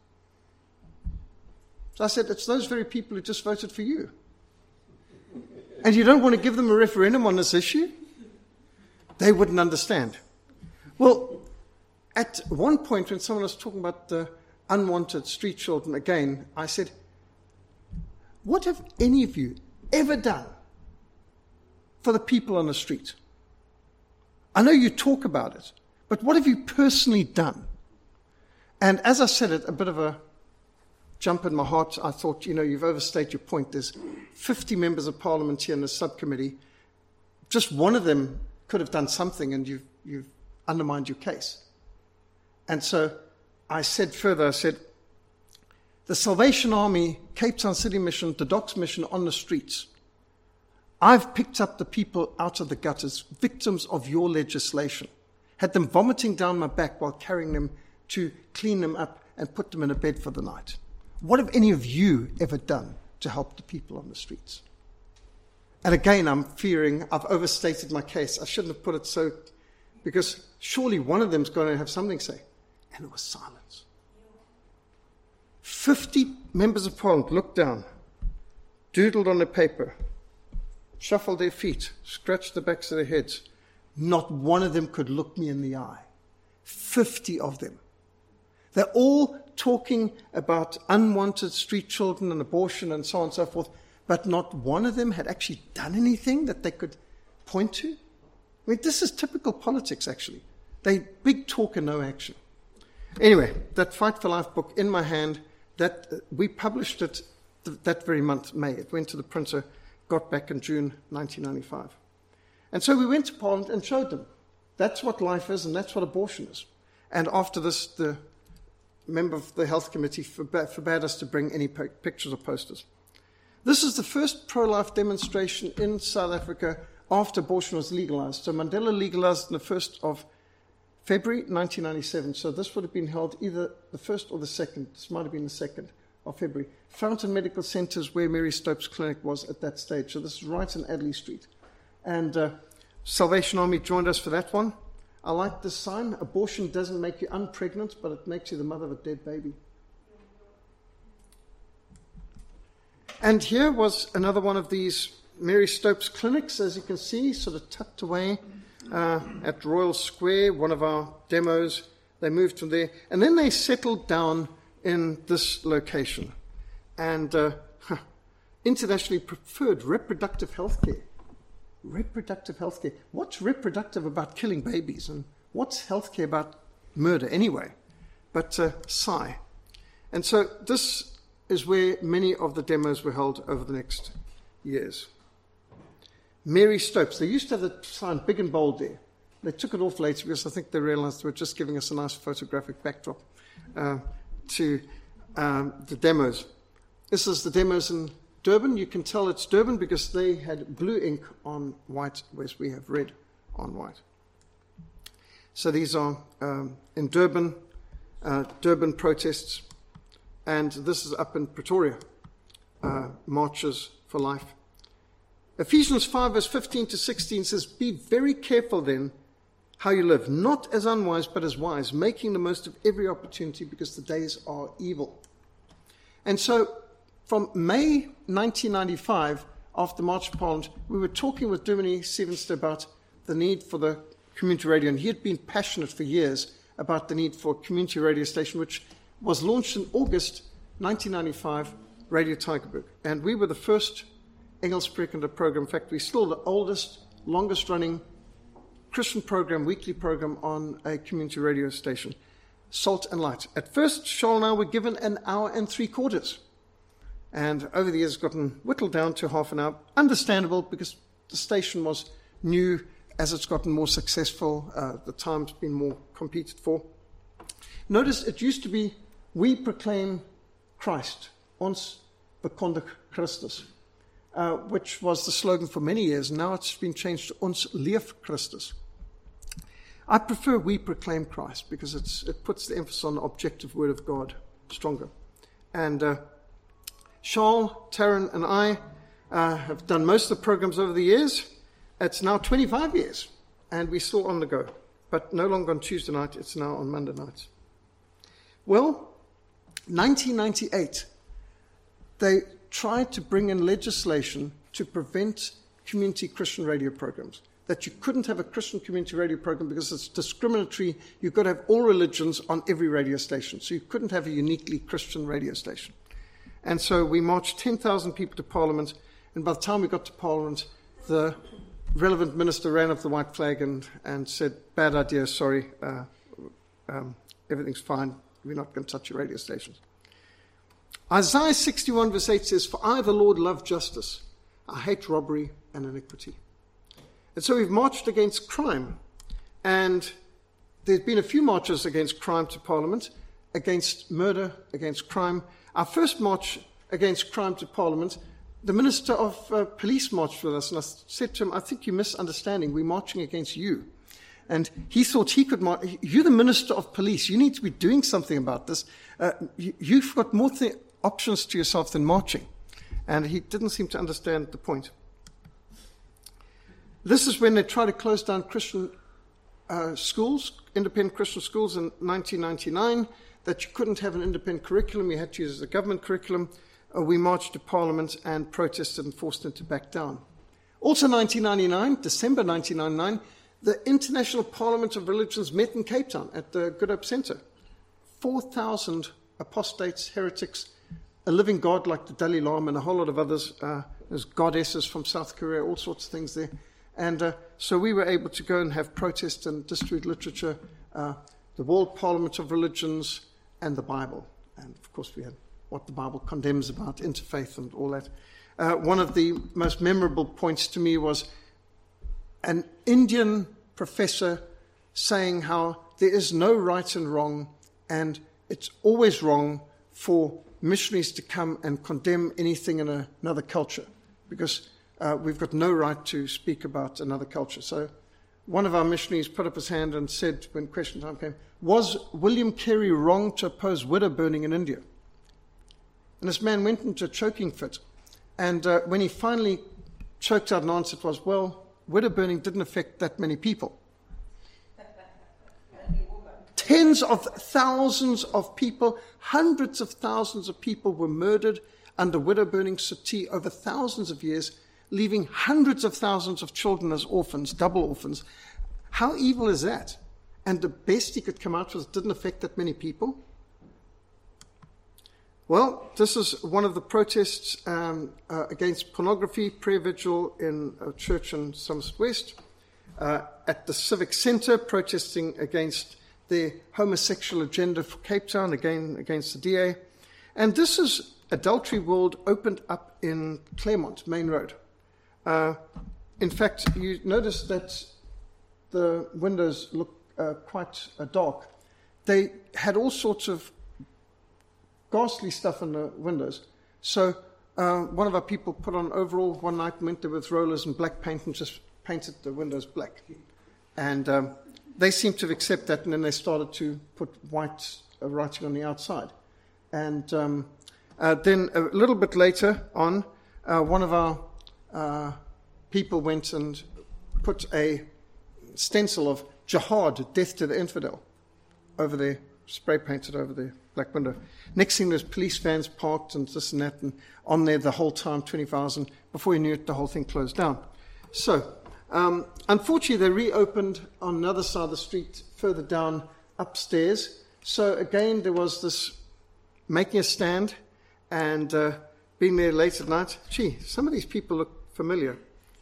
So I said, it's those very people who just voted for you. And you don't want to give them a referendum on this issue? They wouldn't understand. Well, at one point when someone was talking about the unwanted street children again, I said, what have any of you ever done for the people on the street? I know you talk about it, but what have you personally done? And as I said it, a bit of a jump in my heart, I thought, you know, you've overstated your point. There's fifty members of Parliament here in the subcommittee. Just one of them could have done something, and you've, you've undermined your case. And so I said further, I said, the Salvation Army, Cape Town City Mission, the Docks Mission on the streets, I've picked up the people out of the gutters, victims of your legislation, had them vomiting down my back while carrying them to clean them up and put them in a bed for the night. What have any of you ever done to help the people on the streets? And again, I'm fearing I've overstated my case. I shouldn't have put it so, because surely one of them's going to have something to say. And it was silence. Fifty members of Parliament looked down, doodled on the paper, shuffled their feet, scratched the backs of their heads. Not one of them could look me in the eye. Fifty of them. They're all talking about unwanted street children and abortion and so on and so forth, but not one of them had actually done anything that they could point to. I mean, this is typical politics, actually. They big talk and no action. Anyway, that Fight for Life book in my hand, that uh, we published it th- that very month, May. It went to the printer, got back in June nineteen ninety-five. And so we went to Parliament and showed them. That's what life is, and that's what abortion is. And after this, the member of the Health Committee forbade, forbade us to bring any pictures or posters. This is the first pro-life demonstration in South Africa after abortion was legalized. So Mandela legalized on the first of February nineteen ninety-seven. So this would have been held either the first or the second. This might have been the second of February. Fountain Medical Centre is where Mary Stopes Clinic was at that stage. So this is right in Adderley Street. And uh, Salvation Army joined us for that one. I like this sign. Abortion doesn't make you unpregnant, but it makes you the mother of a dead baby. And here was another one of these Mary Stopes clinics, as you can see, sort of tucked away uh, at Royal Square, one of our demos. They moved from there. And then they settled down in this location. And uh, huh, internationally preferred reproductive health care. Reproductive health care. What's reproductive about killing babies? And what's health care about murder anyway? But uh, sigh. And so this is where many of the demos were held over the next years. Mary Stopes. They used to have the sign big and bold there. They took it off later because I think they realized they were just giving us a nice photographic backdrop uh, to um, the demos. This is the demos in Durban. You can tell it's Durban because they had blue ink on white, whereas we have red on white. So these are um, in Durban, uh, Durban protests, and this is up in Pretoria, uh, marches for life. Ephesians five verse fifteen to sixteen says, "Be very careful then how you live, not as unwise but as wise, making the most of every opportunity because the days are evil." And so from May nineteen ninety-five, after March of Parliament, we were talking with Dominee Stevenston about the need for the community radio, and he had been passionate for years about the need for a community radio station, which was launched in August nineteen ninety-five, Radio Tygerberg. And we were the first Engelsprekende program. In fact, we're still the oldest, longest-running Christian program, weekly program on a community radio station, Salt and Light. At first, Charles and I were given an hour and three quarters. And over the years, it's gotten whittled down to half an hour. Understandable, because the station was new. As it's gotten more successful, uh, the time's been more competed for. Notice it used to be, "We proclaim Christ, ons bekondig Christus," uh, which was the slogan for many years. Now it's been changed to "ons leef Christus." I prefer "we proclaim Christ" because it's, it puts the emphasis on the objective word of God stronger. And uh, Charles, Taryn, and I uh, have done most of the programs over the years. It's now twenty-five years, and we're still on the go. But no longer on Tuesday night, it's now on Monday nights. Well, nineteen ninety-eight, they tried to bring in legislation to prevent community Christian radio programs. That you couldn't have a Christian community radio program because it's discriminatory. You've got to have all religions on every radio station. So you couldn't have a uniquely Christian radio station. And so we marched ten thousand people to Parliament, and by the time we got to Parliament, the relevant minister ran up the white flag and, and said, "Bad idea, sorry, uh, um, everything's fine, we're not going to touch your radio stations." Isaiah sixty-one verse eight says, "For I, the Lord, love justice. I hate robbery and iniquity." And so we've marched against crime, and there's been a few marches against crime to Parliament, against murder, against crime. Our first march against crime to Parliament, the Minister of uh, Police marched with us, and I said to him, "I think you're misunderstanding. We're marching against you." And he thought he could march. "You're the Minister of Police. You need to be doing something about this. Uh, you, you've got more th- options to yourself than marching." And he didn't seem to understand the point. this is when they tried to close down Christian uh, schools, independent Christian schools in nineteen ninety-nine, that you couldn't have an independent curriculum, you had to use a government curriculum. Uh, we marched to Parliament and protested and forced them to back down. Also nineteen ninety-nine, December nineteen ninety-nine, the International Parliament of Religions met in Cape Town at the Good Hope Centre. four thousand apostates, heretics, a living god like the Dalai Lama and a whole lot of others. Uh, there's goddesses from South Korea, all sorts of things there. And uh, so we were able to go and have protests and distribute literature, uh, the World Parliament of Religions, and the Bible. And of course we had what the Bible condemns about interfaith and all that. Uh, one of the most memorable points to me was an Indian professor saying how there is no right and wrong, and it's always wrong for missionaries to come and condemn anything in a, another culture, because uh, we've got no right to speak about another culture. So one of our missionaries put up his hand and said, when question time came, was William Carey wrong to oppose widow burning in India? And this man went into a choking fit. And uh, when he finally choked out an answer, it was, well, widow burning didn't affect that many people. Tens of thousands of people, hundreds of thousands of people were murdered under widow burning sati over thousands of years, leaving hundreds of thousands of children as orphans, double orphans. How evil is that? And the best he could come out with didn't affect that many people? Well, this is one of the protests um, uh, against pornography, prayer vigil in a church in Somerset West. Uh, at the Civic Centre, protesting against the homosexual agenda for Cape Town, again against the D A. And this is Adultery World opened up in Claremont, Main Road. Uh, in fact, you notice that the windows look uh, quite uh, dark. They had all sorts of ghastly stuff in the windows. So uh, one of our people put on overall one night and went there with rollers and black paint and just painted the windows black. And um, they seemed to accept that, and then they started to put white uh, writing on the outside. And um, uh, then a little bit later on, uh, one of our uh, people went and put a stencil of jihad, death to the infidel, over there, spray painted over the black window. Next thing, there's police vans parked and this and that, and on there the whole time, twenty-four hours, and before you knew it, the whole thing closed down. So, um, unfortunately, they reopened on another side of the street, further down, upstairs. So again, there was this making a stand and uh, being there late at night. Gee, some of these people look familiar.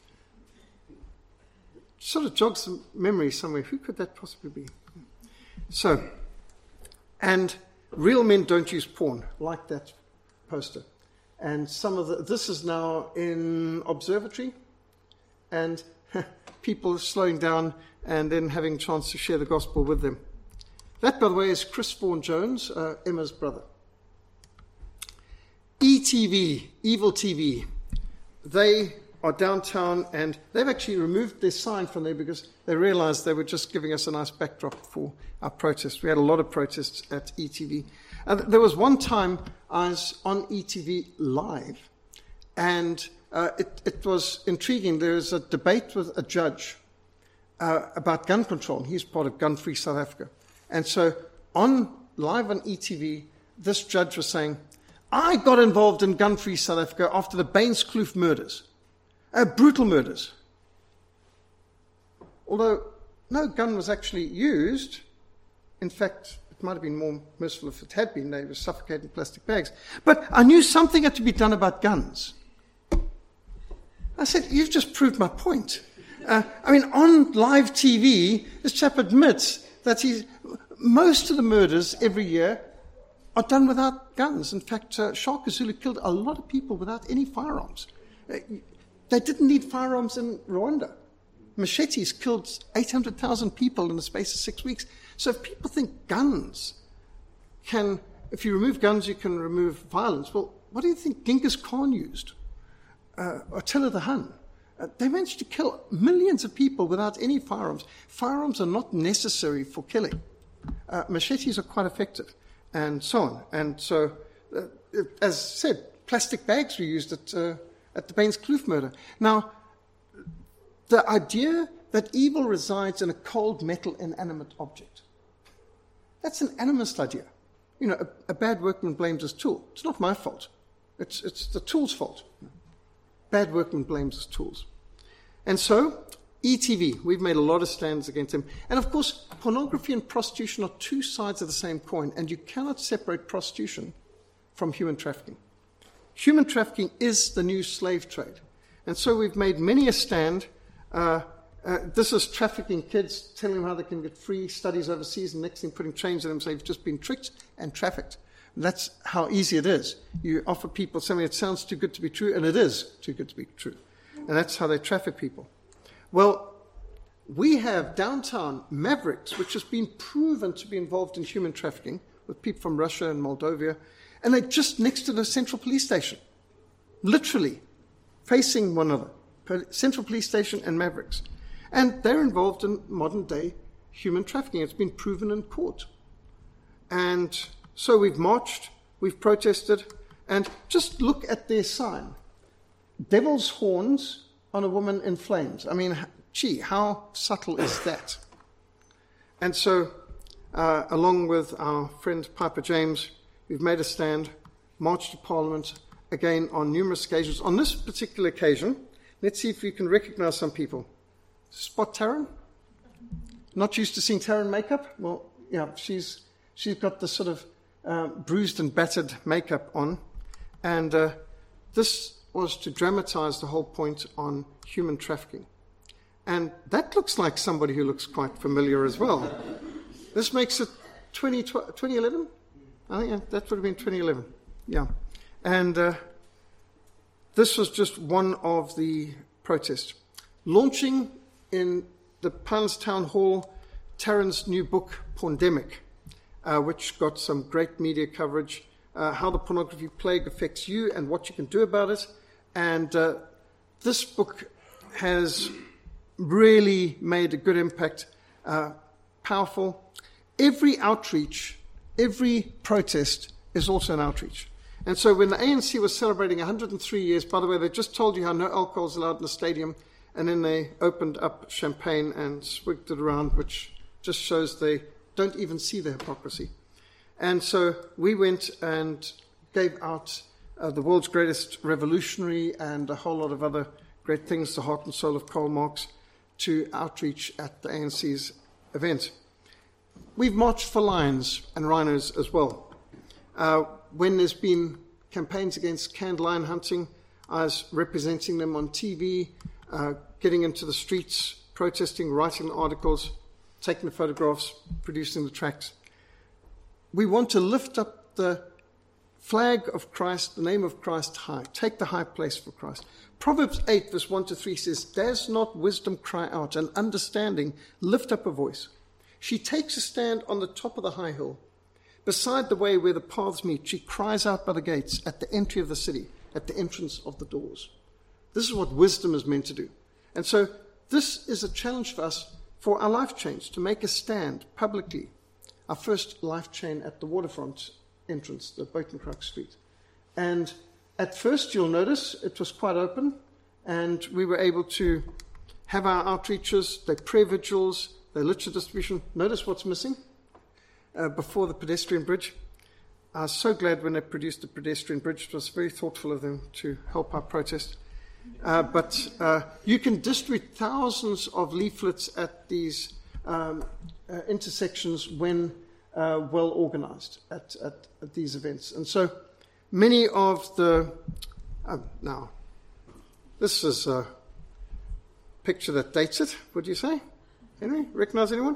Sort of jogs some memory somewhere. Who could that possibly be? So, and real men don't use porn, like that poster. And some of the, this is now in Observatory, and people are slowing down and then having a chance to share the gospel with them. That, by the way, is Chris Vaughan-Jones, uh, Emma's brother. E T V, Evil T V, they are downtown, and they've actually removed their sign from there because they realized they were just giving us a nice backdrop for our protests. We had a lot of protests at E T V. And there was one time I was on E T V live, and uh, it, it was intriguing. There was a debate with a judge uh, about gun control. He's part of Gun Free South Africa. And so on live on E T V, this judge was saying, I got involved in Gun Free South Africa after the Bainskloof murders. Uh, brutal murders. Although no gun was actually used. In fact, it might have been more merciful if it had been. They were suffocated in plastic bags. But I knew something had to be done about guns. I said, you've just proved my point. Uh, I mean, on live T V, this chap admits that he's, most of the murders every year are done without guns. In fact, uh, Shaka Zulu killed a lot of people without any firearms. Uh, They didn't need firearms in Rwanda. Machetes killed eight hundred thousand people in the space of six weeks. So if people think guns can, if you remove guns, you can remove violence. Well, what do you think Genghis Khan used? Uh, Attila the Hun. Uh, they managed to kill millions of people without any firearms. Firearms are not necessary for killing. Uh, machetes are quite effective, and so on. And so, uh, as I said, plastic bags were used at... Uh, at the Bainskloof murder. Now, the idea that evil resides in a cold metal inanimate object. That's an animist idea. You know, a, a bad workman blames his tool. It's not my fault. It's, it's the tool's fault. Bad workman blames his tools. And so, E T V, we've made a lot of stands against him. And of course, pornography and prostitution are two sides of the same coin, and you cannot separate prostitution from human trafficking. Human trafficking is the new slave trade. And so we've made many a stand. Uh, uh, this is trafficking kids, telling them how they can get free studies overseas, and next thing putting chains on them, so they've just been tricked and trafficked. And that's how easy it is. You offer people something that sounds too good to be true, and it is too good to be true. And that's how they traffic people. Well, we have downtown Mavericks, which has been proven to be involved in human trafficking with people from Russia and Moldova, and they're just next to the Central Police Station, literally facing one another, Central Police Station and Mavericks. And they're involved in modern-day human trafficking. It's been proven in court. And so we've marched, we've protested, and just look at their sign. Devil's horns on a woman in flames. I mean, gee, how subtle is that? And so, uh, along with our friend Piper James, we've made a stand, marched to Parliament, again on numerous occasions. On this particular occasion, let's see if we can recognize some people. Spot Taryn? Not used to seeing Taryn makeup? Well, yeah, she's she's got this sort of uh, bruised and battered makeup on. And uh, this was to dramatize the whole point on human trafficking. And that looks like somebody who looks quite familiar as well. This makes it twenty eleven? I think yeah, that would have been twenty eleven. Yeah. And uh, this was just one of the protests. Launching in the Pilots Town Hall, Taryn's new book, Porndemic, uh, which got some great media coverage, uh, how the pornography plague affects you and what you can do about it. And uh, this book has really made a good impact, uh, powerful. Every outreach, every protest is also an outreach. And so when the A N C was celebrating one hundred three years, by the way, they just told you how no alcohol is allowed in the stadium, and then they opened up champagne and swigged it around, which just shows they don't even see the hypocrisy. And so we went and gave out uh, the world's greatest revolutionary and a whole lot of other great things, the heart and soul of Karl Marx, to outreach at the A N C's event. We've marched for lions and rhinos as well. Uh, when there's been campaigns against canned lion hunting, I was representing them on T V, uh, getting into the streets, protesting, writing articles, taking the photographs, producing the tracts. We want to lift up the flag of Christ, the name of Christ high, take the high place for Christ. Proverbs eight, verse one to three says, "Does not wisdom cry out, and understanding lift up a voice? She takes a stand on the top of the high hill, beside the way where the paths meet. She cries out by the gates, at the entry of the city, at the entrance of the doors." This is what wisdom is meant to do. And so this is a challenge for us for our life change, to make a stand publicly. Our first life chain at the waterfront entrance, the Buitenkraag Street. And at first, you'll notice it was quite open, and we were able to have our outreaches, their prayer vigils, their literature distribution. Notice what's missing uh, before the pedestrian bridge. I was so glad when they produced the pedestrian bridge. It was very thoughtful of them to help our protest. Uh, but uh, you can distribute thousands of leaflets at these um, uh, intersections when uh, well organized at, at, at these events. And so many of the... Uh, now, this is a picture that dates it, would you say? Henry, recognize anyone?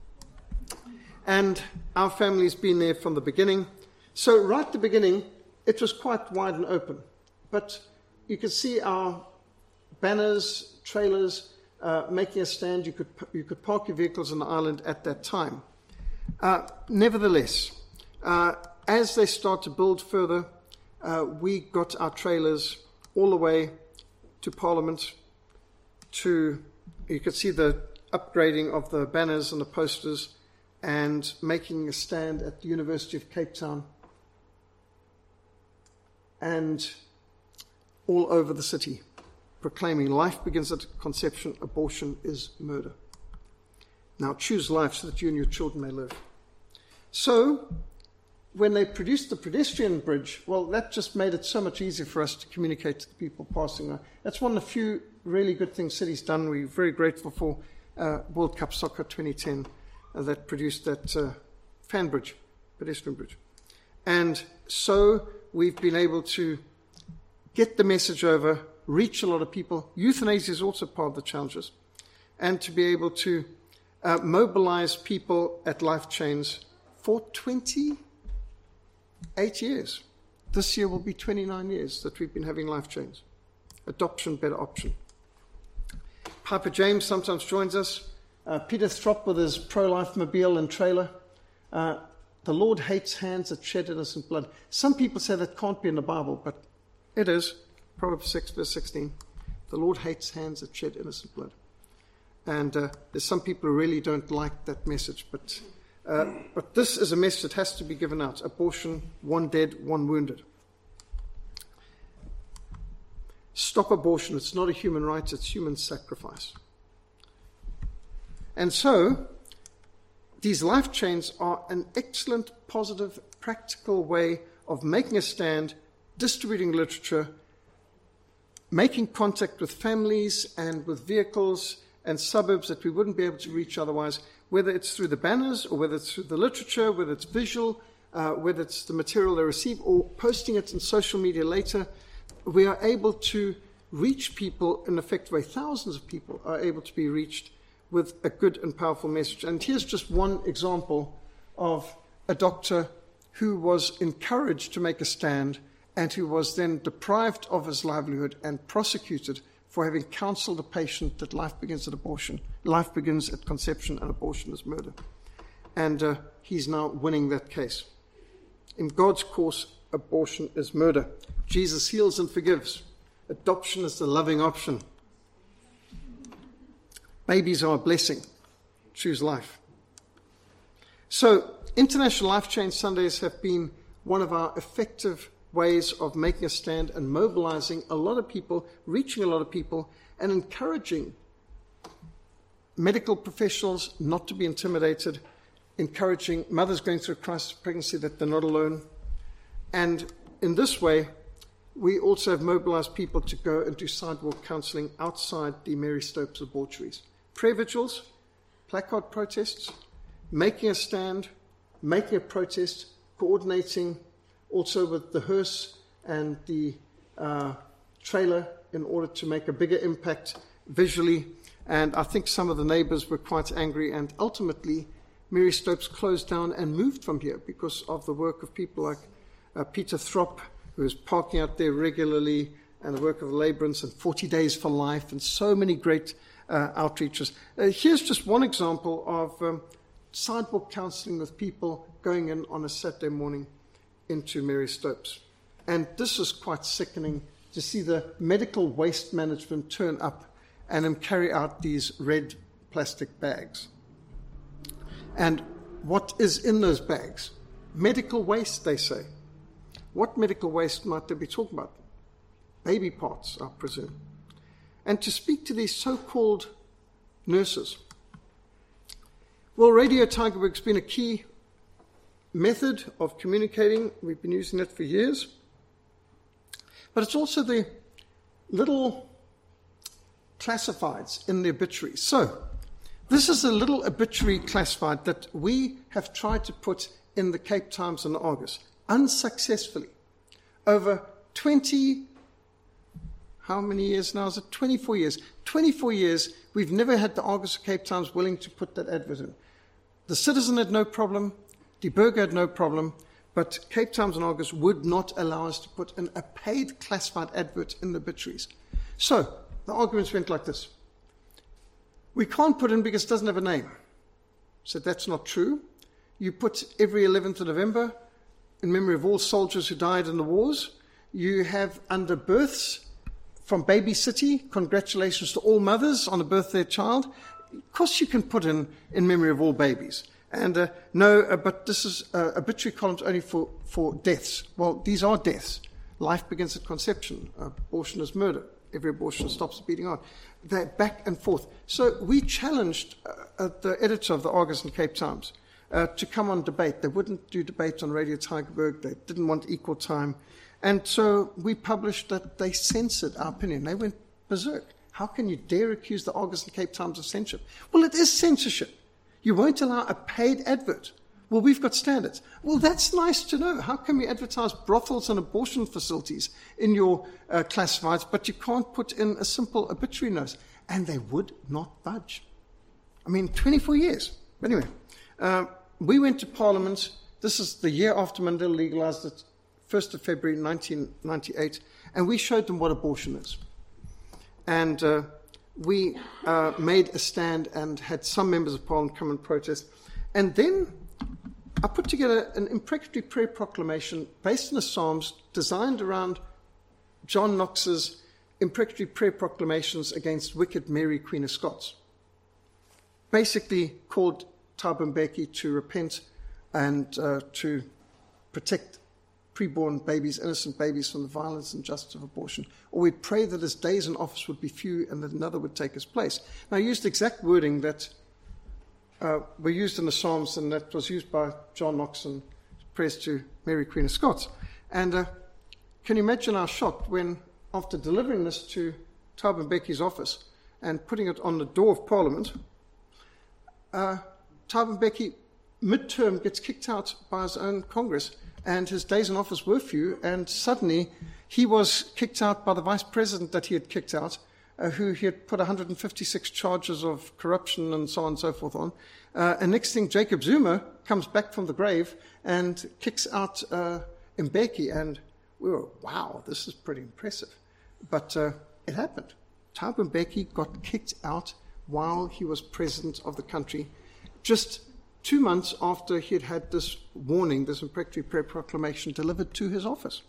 And our family's been there from the beginning. So right at the beginning, it was quite wide and open. But you could see our banners, trailers, uh, making a stand. You could you could park your vehicles on the island at that time. Uh, nevertheless, uh, as they start to build further, uh, we got our trailers all the way to Parliament. To you could see the upgrading of the banners and the posters, and making a stand at the University of Cape Town, and all over the city, proclaiming life begins at conception, abortion is murder. Now choose life so that you and your children may live. So, when they produced the pedestrian bridge, well, that just made it so much easier for us to communicate to the people passing by. That's one of the few really good things City's done. We're very grateful for uh, World Cup Soccer twenty ten uh, that produced that uh, fan bridge, pedestrian bridge. And so we've been able to get the message over, reach a lot of people. Euthanasia is also part of the challenges. And to be able to uh, mobilize people at Life Chains for twenty-eight years. This year will be twenty-nine years that we've been having Life Chains. Adoption, better option. Piper James sometimes joins us. Uh, Peter Throp with his pro-life mobile and trailer. Uh, the Lord hates hands that shed innocent blood. Some people say that can't be in the Bible, but it is. Proverbs six, verse sixteen. The Lord hates hands that shed innocent blood. And uh, there's some people who really don't like that message, but uh, but this is a message that has to be given out. Abortion, one dead, one wounded. Stop abortion. It's not a human right, it's human sacrifice. And so, these life chains are an excellent, positive, practical way of making a stand, distributing literature, making contact with families and with vehicles and suburbs that we wouldn't be able to reach otherwise, whether it's through the banners or whether it's through the literature, whether it's visual, uh, whether it's the material they receive or posting it in social media later. We are able to reach people in an effective way. Thousands of people are able to be reached with a good and powerful message. And here's just one example of a doctor who was encouraged to make a stand and who was then deprived of his livelihood and prosecuted for having counseled a patient that life begins at abortion. Life begins at conception and abortion is murder. And uh, he's now winning that case. In God's course, abortion is murder. Jesus heals and forgives. Adoption is the loving option. Babies are a blessing. Choose life. So, International Life Change Sundays have been one of our effective ways of making a stand and mobilizing a lot of people, reaching a lot of people, and encouraging medical professionals not to be intimidated, encouraging mothers going through a crisis of pregnancy that they're not alone. And in this way, we also have mobilized people to go and do sidewalk counseling outside the Mary Stopes laboratories. Prayer vigils, placard protests, making a stand, making a protest, coordinating also with the hearse and the uh, trailer in order to make a bigger impact visually. And I think some of the neighbors were quite angry, and ultimately Mary Stopes closed down and moved from here because of the work of people like uh, Peter Throp, who is parking out there regularly, and the work of the Laborants and forty days for Life and so many great uh, outreaches. Uh, here's just one example of um, sidewalk counseling with people going in on a Saturday morning into Mary Stopes. And this is quite sickening to see the medical waste management turn up and um, carry out these red plastic bags. And what is in those bags? Medical waste, they say. What medical waste might they be talking about? Baby parts, I presume. And to speak to these so-called nurses. Well, Radio Tygerberg's been a key method of communicating. We've been using it for years. But it's also the little classifieds in the obituary. So, this is a little obituary classified that we have tried to put in the Cape Times and the Argus, unsuccessfully. Over twenty, how many years now is it? twenty-four years. twenty-four years, we've never had the Argus or Cape Times willing to put that advert in. The Citizen had no problem, Die Burger had no problem, but Cape Times and Argus would not allow us to put in a paid classified advert in the obituaries. So, the arguments went like this. We can't put in because it doesn't have a name. So that's not true. You put every eleventh of November in memory of all soldiers who died in the wars. You have under births from Baby City, congratulations to all mothers on the birth of their child. Of course you can put in in memory of all babies. And uh, no, uh, but this is uh, obituary columns only for, for deaths. Well, these are deaths. Life begins at conception. Abortion is murder. every abortion stops the beating heart. They're back and forth. So we challenged uh, the editor of the Argus and Cape Times uh, to come on debate. They wouldn't do debate on Radio Tygerberg. They didn't want equal time. And so we published that they censored our opinion. They went berserk. How can you dare accuse the Argus and Cape Times of censorship? Well, it is censorship. You won't allow a paid advert. Well, we've got standards. Well, that's nice to know. How can we advertise brothels and abortion facilities in your uh, classifieds, but you can't put in a simple obituary notice? And they would not budge. I mean, twenty-four years. But anyway, uh, we went to Parliament. This is the year after Mandela legalized it, first of February nineteen ninety-eight, and we showed them what abortion is. And uh, we uh, made a stand and had some members of Parliament come and protest. And then I put together an imprecatory prayer proclamation based on the Psalms, designed around John Knox's imprecatory prayer proclamations against wicked Mary, Queen of Scots. Basically called Thabo Mbeki to repent and uh, to protect preborn babies, innocent babies, from the violence and justice of abortion. Or we'd pray that his days in office would be few and that another would take his place. Now, I used exact wording that Uh, were used in the Psalms, and that was used by John Knox in prayers to Mary, Queen of Scots. And uh, can you imagine our shock when, after delivering this to Thabo Mbeki's office and putting it on the door of Parliament, uh, Thabo Mbeki, midterm, gets kicked out by his own Congress, and his days in office were few, and suddenly he was kicked out by the vice president that he had kicked out, Uh, who he had put one hundred fifty-six charges of corruption and so on and so forth on. Uh, and next thing, Jacob Zuma comes back from the grave and kicks out uh, Mbeki. And we were, wow, this is pretty impressive. But uh, it happened. Thabo Mbeki got kicked out while he was president of the country, just two months after he had had this warning, this imprecatory prayer proclamation delivered to his office.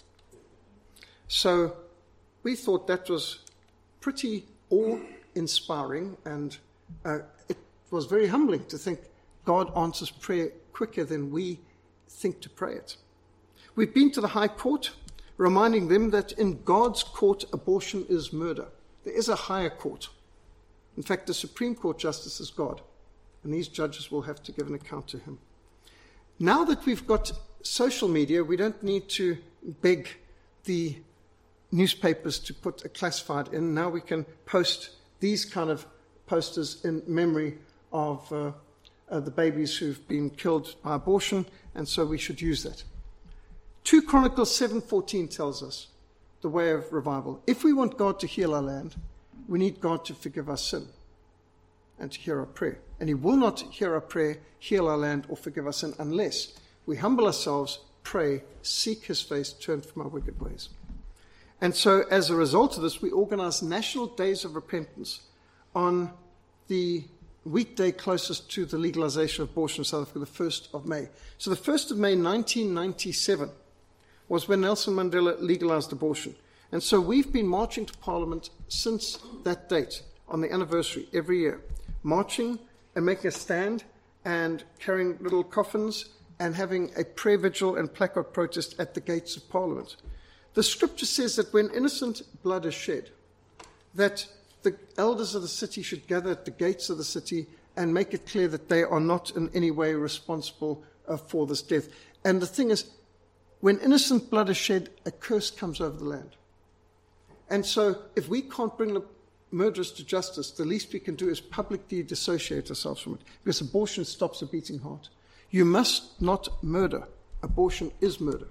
So we thought that was pretty awe-inspiring, and uh, it was very humbling to think God answers prayer quicker than we think to pray it. We've been to the High Court, reminding them that in God's court, abortion is murder. There is a higher court. In fact, the Supreme Court Justice is God, and these judges will have to give an account to him. Now that we've got social media, we don't need to beg the newspapers to put a classified in. Now we can post these kind of posters in memory of uh, uh, the babies who've been killed by abortion, and so we should use that. Second Chronicles seven fourteen tells us the way of revival. If we want God to heal our land, we need God to forgive our sin and to hear our prayer. And he will not hear our prayer, heal our land, or forgive our sin unless we humble ourselves, pray, seek his face, turn from our wicked ways. And so, as a result of this, we organize national days of repentance on the weekday closest to the legalization of abortion in South Africa, the first of May. So the first of May nineteen ninety-seven was when Nelson Mandela legalized abortion. And so we've been marching to Parliament since that date, on the anniversary, every year, marching and making a stand and carrying little coffins and having a prayer vigil and placard protest at the gates of Parliament. The scripture says that when innocent blood is shed, that the elders of the city should gather at the gates of the city and make it clear that they are not in any way responsible uh, for this death. And the thing is, when innocent blood is shed, a curse comes over the land. And so if we can't bring the murderers to justice, the least we can do is publicly dissociate ourselves from it, because abortion stops a beating heart. You must not murder. Abortion is murder.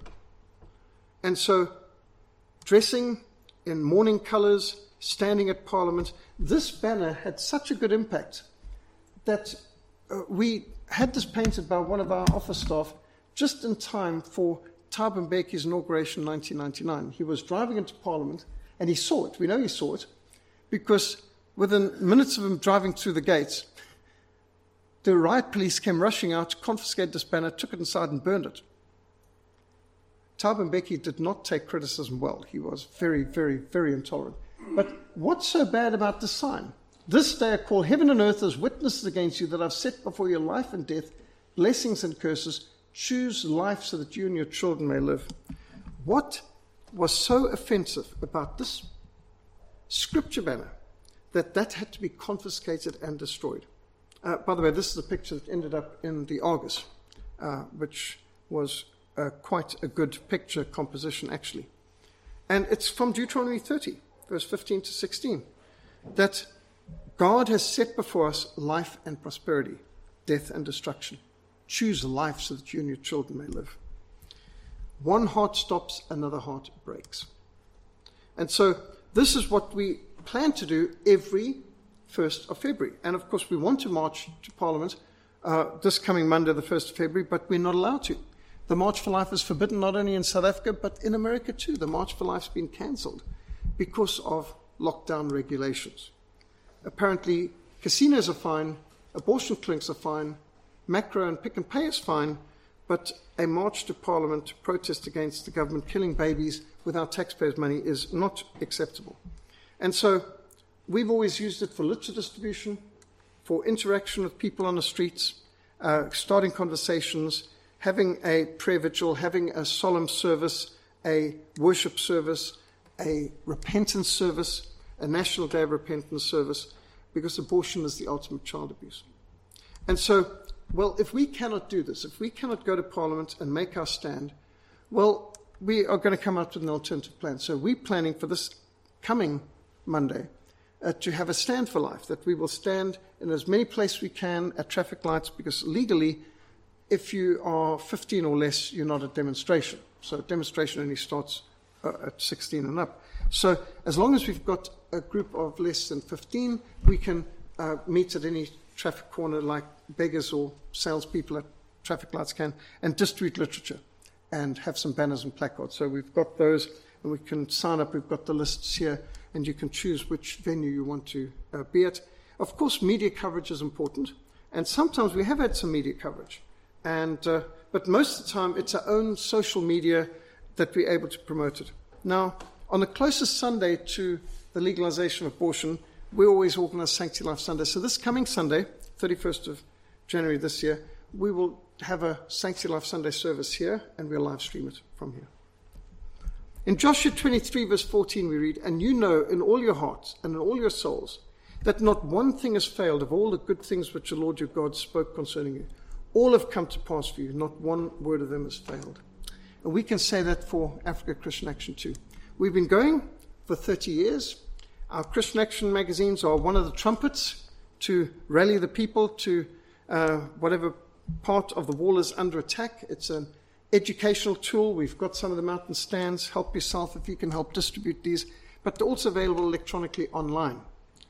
And so, dressing in mourning colors, standing at Parliament, this banner had such a good impact that uh, we had this painted by one of our office staff just in time for Thabo Mbeki's inauguration in nineteen ninety-nine. He was driving into Parliament, and he saw it. We know he saw it, because within minutes of him driving through the gates, the riot police came rushing out, confiscated this banner, took it inside and burned it. Thabo Mbeki did not take criticism well. He was very, very, very intolerant. But what's so bad about this sign? This day I call heaven and earth as witnesses against you that I've set before you life and death, blessings and curses. Choose life so that you and your children may live. What was so offensive about this scripture banner, that that had to be confiscated and destroyed. Uh, by the way, this is a picture that ended up in the Argus, uh, which was uh, quite a good picture composition, actually. And it's from Deuteronomy thirty, verse fifteen to sixteen, that God has set before us life and prosperity, death and destruction. Choose life so that you and your children may live. One heart stops, another heart breaks. And so this is what we plan to do every first of February. And of course, we want to march to Parliament uh, this coming Monday, the first of February, but we're not allowed to. The March for Life is forbidden not only in South Africa, but in America too. The March for Life has been cancelled because of lockdown regulations. Apparently, casinos are fine, abortion clinics are fine, macro and pick and pay is fine, but a march to Parliament to protest against the government killing babies with our taxpayers' money is not acceptable. And so we've always used it for literature distribution, for interaction with people on the streets, uh, starting conversations, having a prayer vigil, having a solemn service, a worship service, a repentance service, a National Day of Repentance service, because abortion is the ultimate child abuse. And so, well, if we cannot do this, if we cannot go to Parliament and make our stand, well, we are going to come up with an alternative plan. So we're planning for this coming Monday uh, to have a stand for life, that we will stand in as many places we can at traffic lights, because legally, if you are fifteen or less, you're not a demonstration. So demonstration only starts uh, at sixteen and up. So as long as we've got a group of less than fifteen, we can uh, meet at any traffic corner like beggars or salespeople at traffic lights can, and distribute literature and have some banners and placards. So we've got those, and we can sign up. We've got the lists here, and you can choose which venue you want to uh, be at. Of course, media coverage is important, and sometimes we have had some media coverage. And, uh, but most of the time, it's our own social media that we're able to promote it. Now, on the closest Sunday to the legalization of abortion, we always organize Sanctity Life Sunday. So this coming Sunday, thirty-first of January this year, we will have a Sanctity Life Sunday service here, and we'll live stream it from here. In Joshua twenty-three, verse fourteen, we read, "And you know in all your hearts and in all your souls that not one thing has failed of all the good things which the Lord your God spoke concerning you. All have come to pass for you. Not one word of them has failed." And we can say that for Africa Christian Action too. We've been going for thirty years. Our Christian Action magazines are one of the trumpets to rally the people to uh, whatever part of the wall is under attack. It's an educational tool. We've got some of them out in stands. Help yourself if you can help distribute these. But they're also available electronically online.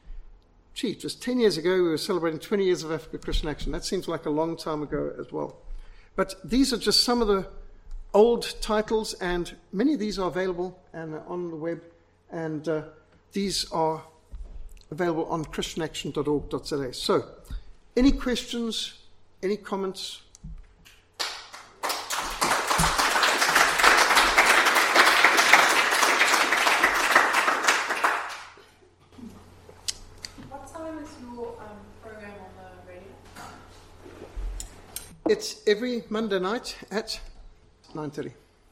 Gee, just ten years ago, we were celebrating twenty years of Africa Christian Action. That seems like a long time ago as well. But these are just some of the old titles, and many of these are available and are on the web, and uh, these are available on christian action dot org dot za. So, any questions, any comments? What time is your um, program on the radio? It's every Monday night at nine thirty.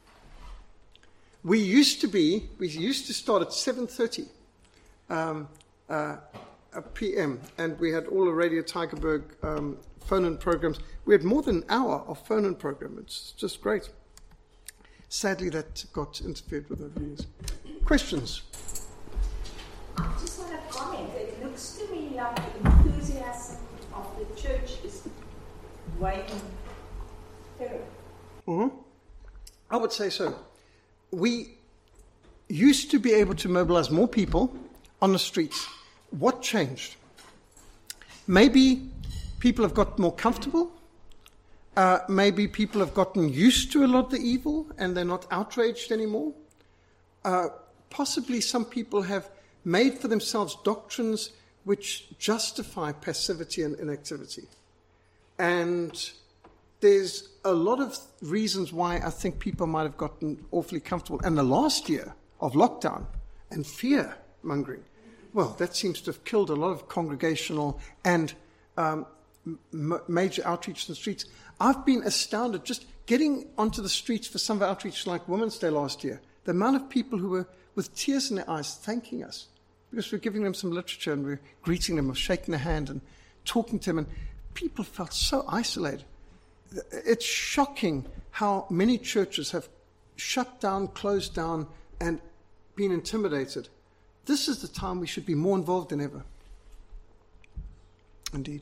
We used to be, we used to start at seven thirty um, uh, p m, and we had all the Radio Tygerberg um, phone-in programs. We had more than an hour of phone-in program. It's just great. Sadly, that got interfered with over the years. Questions? I just want to comment. It looks to me like the enthusiasm of the church is waning. Mm-hmm. I would say so. We used to be able to mobilize more people on the streets. What changed? Maybe people have got more comfortable. Uh, maybe people have gotten used to a lot of the evil and they're not outraged anymore. Uh, possibly some people have made for themselves doctrines which justify passivity and inactivity. And there's a lot of reasons why I think people might have gotten awfully comfortable. And the last year of lockdown and fear-mongering, well, that seems to have killed a lot of congregational and um, m- major outreach in the streets. I've been astounded just getting onto the streets for some of our outreach like Women's Day last year. The amount of people who were with tears in their eyes thanking us because we're giving them some literature and we're greeting them or shaking their hand and talking to them, and people felt so isolated. It's shocking how many churches have shut down, closed down, and been intimidated. This is the time we should be more involved than ever. Indeed.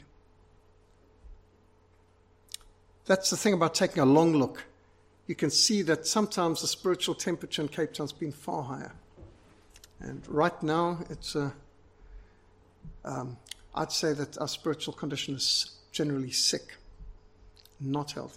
That's the thing about taking a long look. You can see that sometimes the spiritual temperature in Cape Town's been far higher. And right now, it's uh, um, I'd say that our spiritual condition is generally sick, not healthy.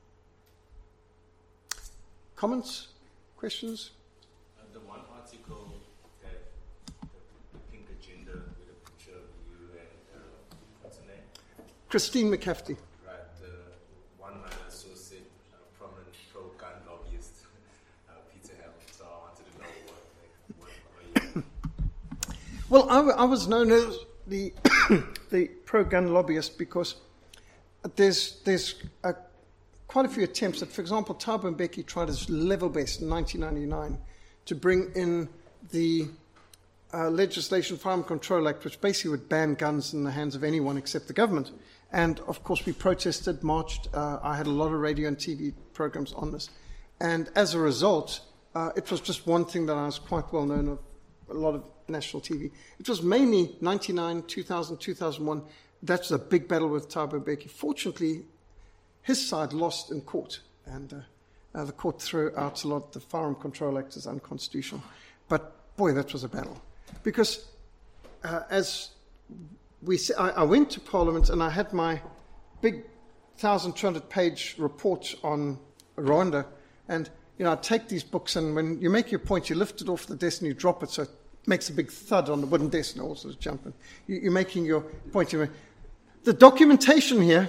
Comments? Questions? Uh, the one article that the, the pink agenda with a picture of you and uh, what's her name? Christine McCafferty. Right. The one man I saw said uh, prominent pro-gun lobbyist uh, Peter Hamel. So I wanted to know what, like, what are you? Well, I, w- I was known as the the pro-gun lobbyist because there's there's a, quite a few attempts that, for example, Thabo Mbeki tried his level best in nineteen ninety-nine to bring in the uh, legislation, Firearm Control Act, which basically would ban guns in the hands of anyone except the government. And, of course, we protested, marched. Uh, I had a lot of radio and T V programs on this. And as a result, uh, it was just one thing that I was quite well known of, a lot of national T V. It was mainly ninety-nine, two thousand, two thousand one. That's a big battle with Thabo Mbeki. Fortunately, his side lost in court, and uh, uh, the court threw out a lot. The Firearm Control Act is unconstitutional. But, boy, that was a battle. Because uh, as we say, I, I went to Parliament and I had my big one thousand two hundred page report on Rwanda. And, you know, I take these books, and when you make your point, you lift it off the desk and you drop it so it makes a big thud on the wooden desk and all sorts of jumping. You, you're making your point. You're, the documentation here,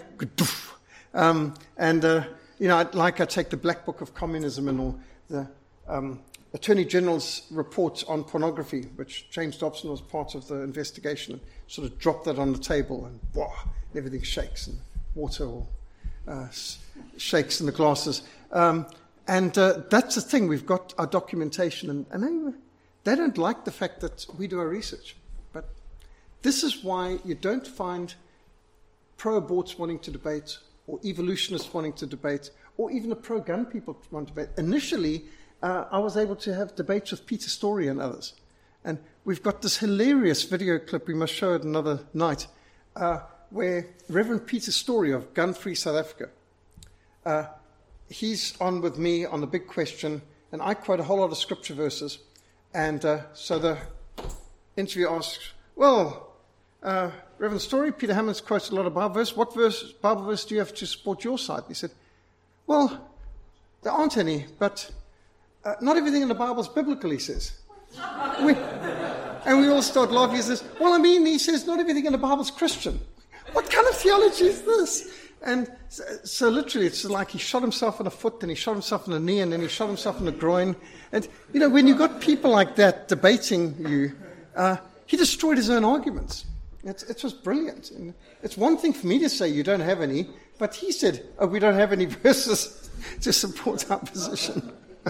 um, and, uh, you know, like I take the Black Book of Communism and all, the um, Attorney General's report on pornography, which James Dobson was part of the investigation, and sort of drop that on the table, and wah, and everything shakes, and water all, uh, shakes in the glasses. Um, and uh, that's the thing, we've got our documentation, and, and they, they don't like the fact that we do our research. But this is why you don't find pro-aborts wanting to debate, or evolutionists wanting to debate, or even the pro-gun people want to debate. Initially, uh, I was able to have debates with Peter Story and others. And we've got this hilarious video clip, we must show it another night, uh, where Reverend Peter Story of Gun Free South Africa, uh, he's on with me on the big question, and I quote a whole lot of scripture verses. And uh, so the interview asks, well, uh, Reverend Story, Peter Hammond's quotes a lot of Bible verse. What verse, Bible verse do you have to support your side? He said, well, there aren't any, but uh, not everything in the Bible is biblical, he says. we, and we all start laughing. He says, well, I mean, he says, not everything in the Bible is Christian. What kind of theology is this? And so, so literally, it's like he shot himself in the foot, and he shot himself in the knee, and then he shot himself in the groin. And, you know, when you've got people like that debating you, uh, he destroyed his own arguments. It, it was brilliant. And it's one thing for me to say you don't have any, but he said, oh, we don't have any verses to support our position.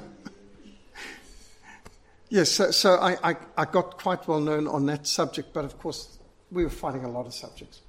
Yes, so, so I, I, I got quite well known on that subject, but of course, we were fighting a lot of subjects.